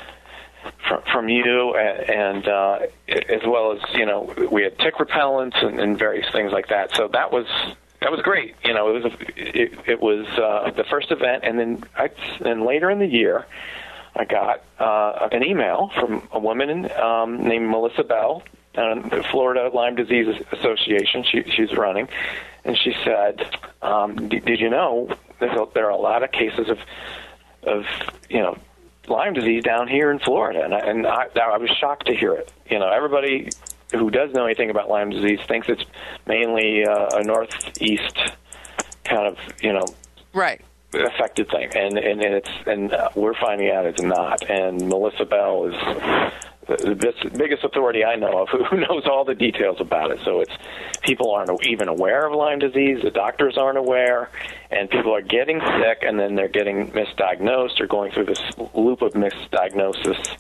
from, from you, and uh, as well as, you know, we had tick repellents and, and various things like that. So that was... That was great. You know, it was a, it, it was uh, the first event, and then I, and later in the year, I got uh, an email from a woman um, named Melissa Bell, uh, the Florida Lyme Disease Association. She, she's running, and she said, um, "Did you know there's a, there are a lot of cases of of you know Lyme disease down here in Florida?" And I, and I, I was shocked to hear it. You know, everybody who does know anything about Lyme disease thinks it's mainly uh, a northeast kind of, you know, right affected thing, and and it's and uh, we're finding out it's not. And Melissa Bell is the, the biggest authority I know of who knows all the details about it. So it's people aren't even aware of Lyme disease, the doctors aren't aware, and people are getting sick, and then they're getting misdiagnosed or going through this loop of misdiagnosis.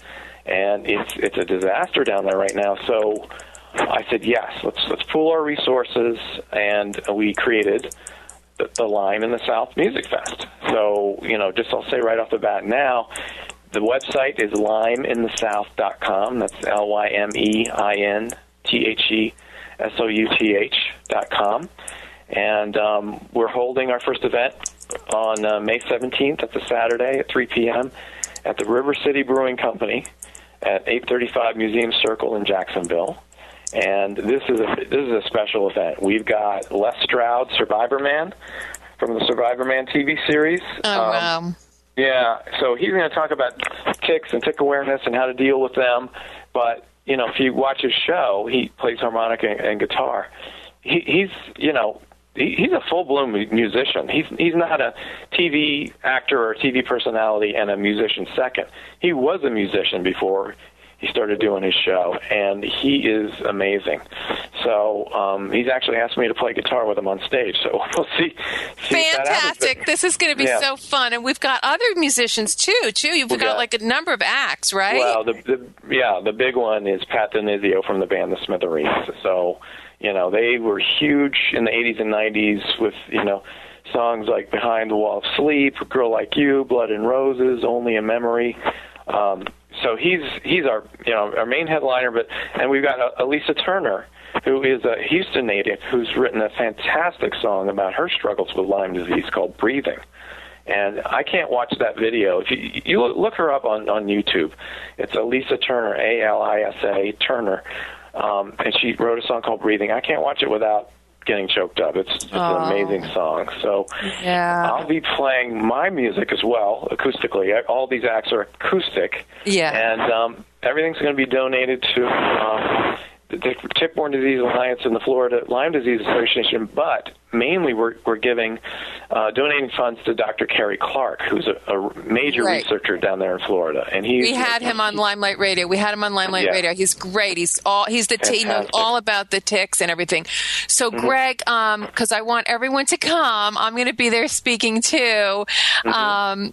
and it's it's a disaster down there right now. So I said, yes, let's let's pool our resources, and we created the, the Lyme in the South Music Fest. So, you know, just I'll say right off the bat now, the website is lyme in the south dot com. That's L Y M E I N T H E S O U T H dot com. And um, we're holding our first event on uh, May seventeenth. That's a Saturday at three p.m. at the River City Brewing Company at eight thirty-five Museum Circle in Jacksonville. And this is a this is a special event. We've got Les Stroud, Survivor Man, from the Survivor Man T V series. Oh, um, wow. Yeah, so he's going to talk about ticks and tick awareness and how to deal with them. But, you know, if you watch his show, he plays harmonica and, and guitar. He, he's, you know, he, he's a full-blown musician. He's he's not a T V actor or T V personality and a musician second. He was a musician before he started doing his show, and he is amazing. So um, he's actually asked me to play guitar with him on stage, so we'll see. see Fantastic. This is going to be yeah. so fun. And we've got other musicians, too, too. You've got, got like a number of acts, right? Well, the, the yeah, the big one is Pat Denizio from the band The Smithereens. So, you know, they were huge in the eighties and nineties with, you know, songs like Behind the Wall of Sleep, Girl Like You, Blood and Roses, Only a Memory. Um So he's he's our you know our main headliner, but and we've got uh, Elisa Turner, who is a Houston native, who's written a fantastic song about her struggles with Lyme disease called "Breathing." And I can't watch that video. If you, you look her up on, on YouTube, it's Elisa Turner, A L I S A Turner, um, and she wrote a song called "Breathing." I can't watch it without getting choked up. It's just oh. an amazing song. So yeah. I'll be playing my music as well, acoustically. All these acts are acoustic. Yeah. And um, everything's going to be donated to um, the Tick-Borne Disease Alliance and the Florida Lyme Disease Association, but mainly we're, we're giving, uh, donating funds to Doctor Kerry Clark, who's a, a major right. researcher down there in Florida. And he's, we had him on Limelight Radio. We had him on Limelight yeah. Radio. He's great. He's all he's the t- he knows all about the ticks and everything. So, mm-hmm. Greg, um, because I want everyone to come, I'm going to be there speaking too. Mm-hmm. Um,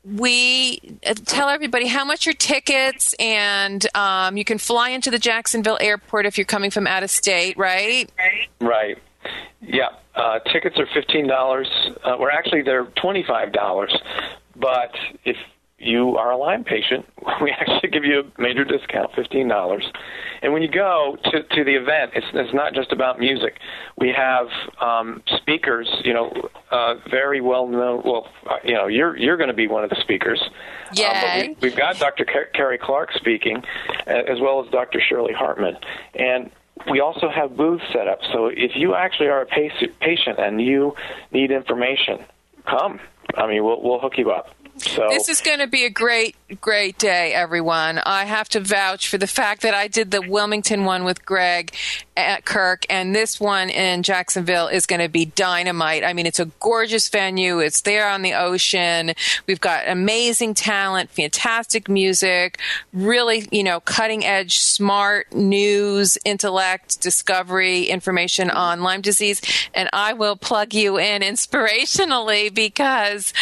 we uh, tell everybody how much your tickets, and um, you can fly into the Jacksonville airport if you're coming from out of state, right? Right. Yeah. Uh, tickets are fifteen dollars. Uh, well, actually, they're twenty-five dollars. But if you are a Lyme patient, we actually give you a major discount, fifteen dollars. And when you go to, to the event, it's, it's not just about music. We have um, speakers, you know, uh, very well known. Well, uh, you know, you're you're going to be one of the speakers. Yay. Uh, but we, we've got Doctor Car- Kerry Clark speaking, uh, as well as Doctor Shirley Hartman. And we also have booths set up. So if you actually are a patient and you need information, come. I mean, we'll we'll hook you up. So this is going to be a great, great day, everyone. I have to vouch for the fact that I did the Wilmington one with Greg at Kirk, and this one in Jacksonville is going to be dynamite. I mean, it's a gorgeous venue. It's there on the ocean. We've got amazing talent, fantastic music, really, you know, cutting edge, smart news, intellect, discovery, information on Lyme disease. And I will plug you in inspirationally because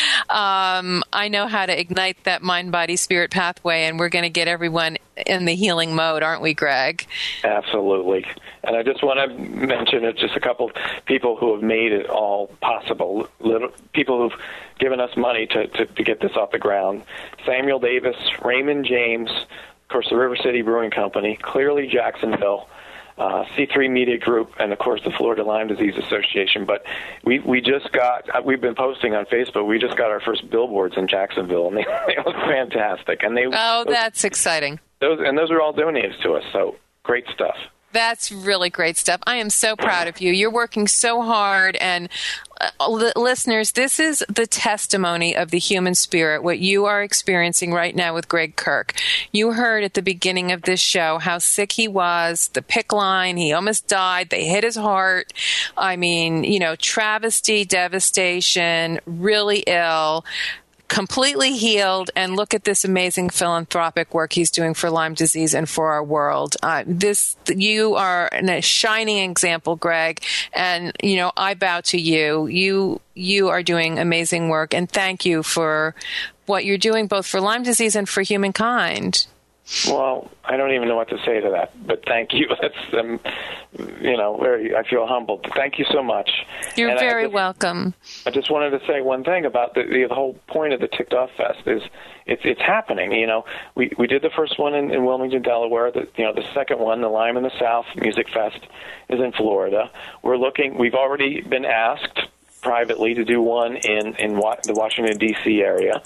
um, I know how to ignite that mind, body, spirit pathway, and we're going to get everyone in the healing mode, aren't we, Greg? Absolutely. And I just want to mention it, just a couple people who have made it all possible, little, people who've given us money to, to, to get this off the ground. Samuel Davis, Raymond James, of course, the River City Brewing Company, Clearly Jacksonville, uh, C three Media Group, and, of course, the Florida Lyme Disease Association. But we, we just got, we've been posting on Facebook, we just got our first billboards in Jacksonville, and they, they look fantastic. And they Oh, those, that's exciting. Those And those are all donated to us, so great stuff. That's really great stuff. I am so proud of you. You're working so hard. And uh, li- listeners, this is the testimony of the human spirit, what you are experiencing right now with Greg Kirk. You heard at the beginning of this show how sick he was, the PICC line, he almost died, they hit his heart. I mean, you know, travesty, devastation, really ill. Completely healed, and look at this amazing philanthropic work he's doing for Lyme disease and for our world. Uh, this, you are a shining example, Greg, and you know I bow to you. You you are doing amazing work, and thank you for what you're doing, both for Lyme disease and for humankind. Well, I don't even know what to say to that, but thank you. That's, um, you know, very. I feel humbled. Thank you so much. You're and very I just, welcome. I just wanted to say one thing about the, the whole point of the Ticked Off Fest is it's it's happening. You know, we we did the first one in, in Wilmington, Delaware. The, you know, the second one, the Lime in the South Music Fest, is in Florida. We're looking. We've already been asked privately to do one in in wa- the Washington D C area.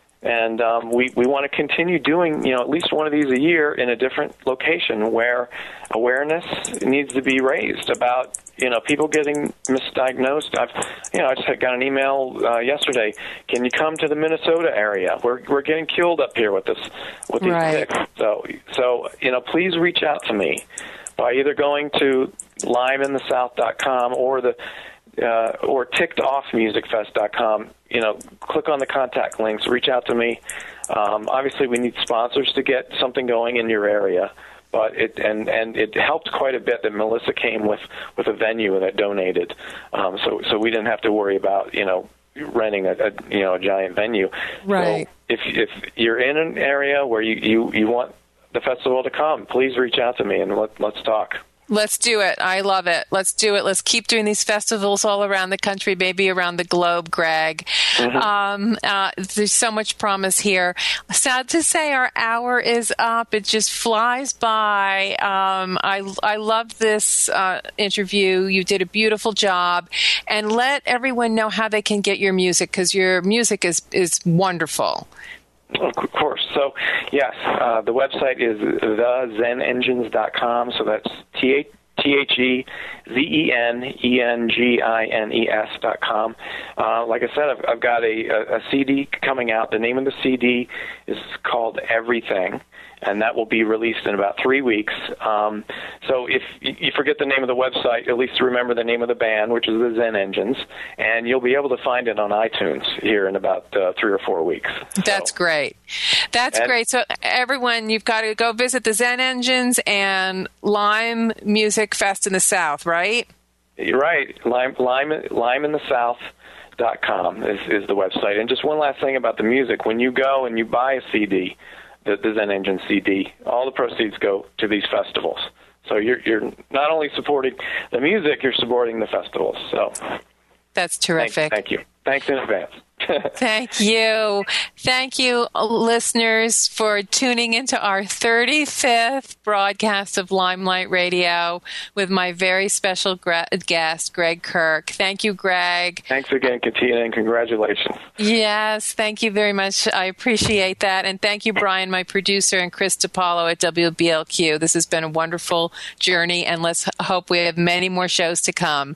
And um, we, we want to continue doing, you know, at least one of these a year in a different location where awareness needs to be raised about, you know, people getting misdiagnosed. I've, you know, I just had got an email uh, yesterday. Can you come to the Minnesota area? We're we're getting killed up here with this with these right. ticks. So so you know, please reach out to me by either going to lime in the south dot com or the uh, or ticked off music fest dot com. You know, click on the contact links, reach out to me. Um, obviously, we need sponsors to get something going in your area, but it and, and it helped quite a bit that Melissa came with, with a venue that donated, um, so so we didn't have to worry about you know renting a, a you know a giant venue. Right. So if if you're in an area where you, you, you want the festival to come, please reach out to me and let, let's talk. Let's do it. I love it. Let's do it. Let's keep doing these festivals all around the country, maybe around the globe, Greg. Mm-hmm. Um, uh, there's so much promise here. Sad to say our hour is up. It just flies by. Um, I, I love this uh, interview. You did a beautiful job. And let everyone know how they can get your music, because your music is, is wonderful. Of course. So, yes, uh, the website is the zen engines dot com. So that's T H E Z E N E N G I N E S dot com. Uh, like I said, I've, I've got a, a, a C D coming out. The name of the C D is called Everything, and that will be released in about three weeks. Um, so if you forget the name of the website, at least remember the name of the band, which is the Zen Engines, and you'll be able to find it on iTunes here in about uh, three or four weeks. That's so. great. That's and, great. So everyone, you've got to go visit the Zen Engines and Lime Music Fest in the South, right? You're right. Lime, Lime, Lime in the South. Dot com is, is the website. And just one last thing about the music. When you go and you buy a C D, the, the Zen Engine C D, all the proceeds go to these festivals. So you're you're not only supporting the music, you're supporting the festivals. So that's terrific. Thank, thank you. Thanks in advance. Thank you. Thank you, listeners, for tuning into our thirty-fifth broadcast of Limelight Radio with my very special guest, Greg Kirk. Thank you, Greg. Thanks again, Katina, and congratulations. Yes, thank you very much. I appreciate that. And thank you, Brian, my producer, and Chris DiPaolo at W B L Q. This has been a wonderful journey, and let's hope we have many more shows to come.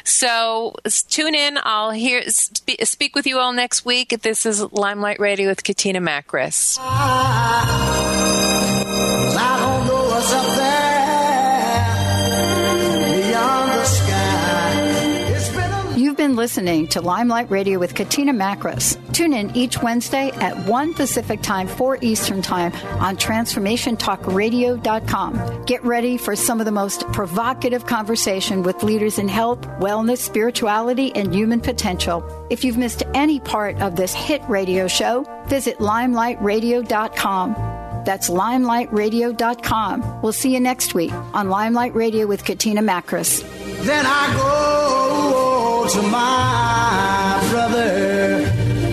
So tune in. I'll hear speak with you all next week. This is Limelight Radio with Katina Makris. I don't know what's up there beyond the sky. It's been a- You've been listening to Limelight Radio with Katina Makris. Tune in each Wednesday at one Pacific Time, four Eastern Time on transformation talk radio dot com. Get ready for some of the most provocative conversation with leaders in health, wellness, spirituality, and human potential. If you've missed any part of this hit radio show, visit limelight radio dot com. That's limelight radio dot com. We'll see you next week on Limelight Radio with Katina Makris. Then I go to my brother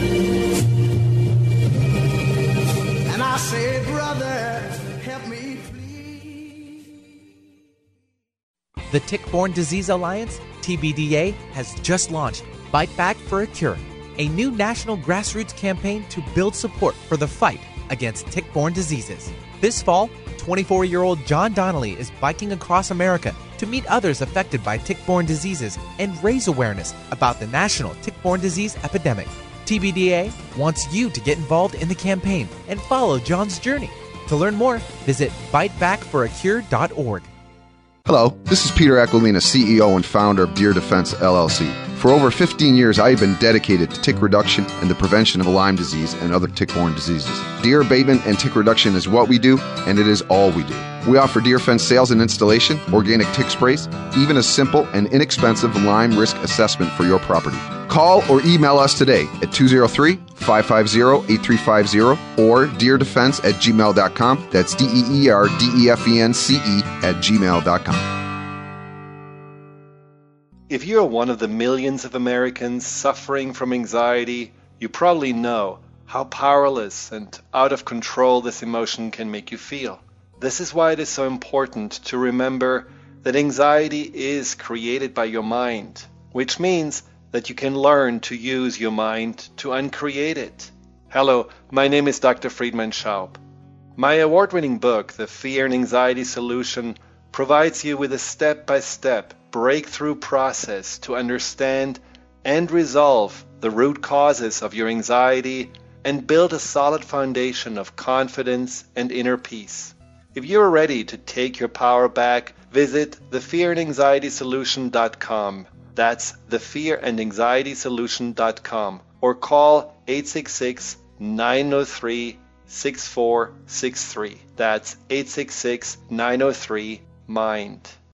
and I say, brother, help me please. The Tick-Borne Disease Alliance, T B D A, has just launched Bite Back for a Cure, a new national grassroots campaign to build support for the fight against tick-borne diseases. This fall, twenty-four-year-old John Donnelly is biking across America to meet others affected by tick-borne diseases and raise awareness about the national tick-borne disease epidemic. T B D A wants you to get involved in the campaign and follow John's journey. To learn more, visit bite back for a cure dot org. Hello, this is Peter Aquilina, C E O and founder of Deer Defense, L L C. For over fifteen years, I have been dedicated to tick reduction and the prevention of Lyme disease and other tick-borne diseases. Deer abatement and tick reduction is what we do, and it is all we do. We offer deer fence sales and installation, organic tick sprays, even a simple and inexpensive Lyme risk assessment for your property. Call or email us today at two oh three, five five zero, eight three five zero or deer defense at gmail dot com. That's D E E R D E F E N C E at gmail dot com. If you're one of the millions of Americans suffering from anxiety, you probably know how powerless and out of control this emotion can make you feel. This is why it is so important to remember that anxiety is created by your mind, which means that you can learn to use your mind to uncreate it. Hello, my name is Doctor Friedman Schaub. My award-winning book, The Fear and Anxiety Solution, provides you with a step-by-step breakthrough process to understand and resolve the root causes of your anxiety and build a solid foundation of confidence and inner peace. If you're ready to take your power back, visit the fear and anxiety solution dot com. That's the fear and anxiety solution dot com or call eight six six, nine oh three, six four six three. That's eight six six, nine oh three, MIND.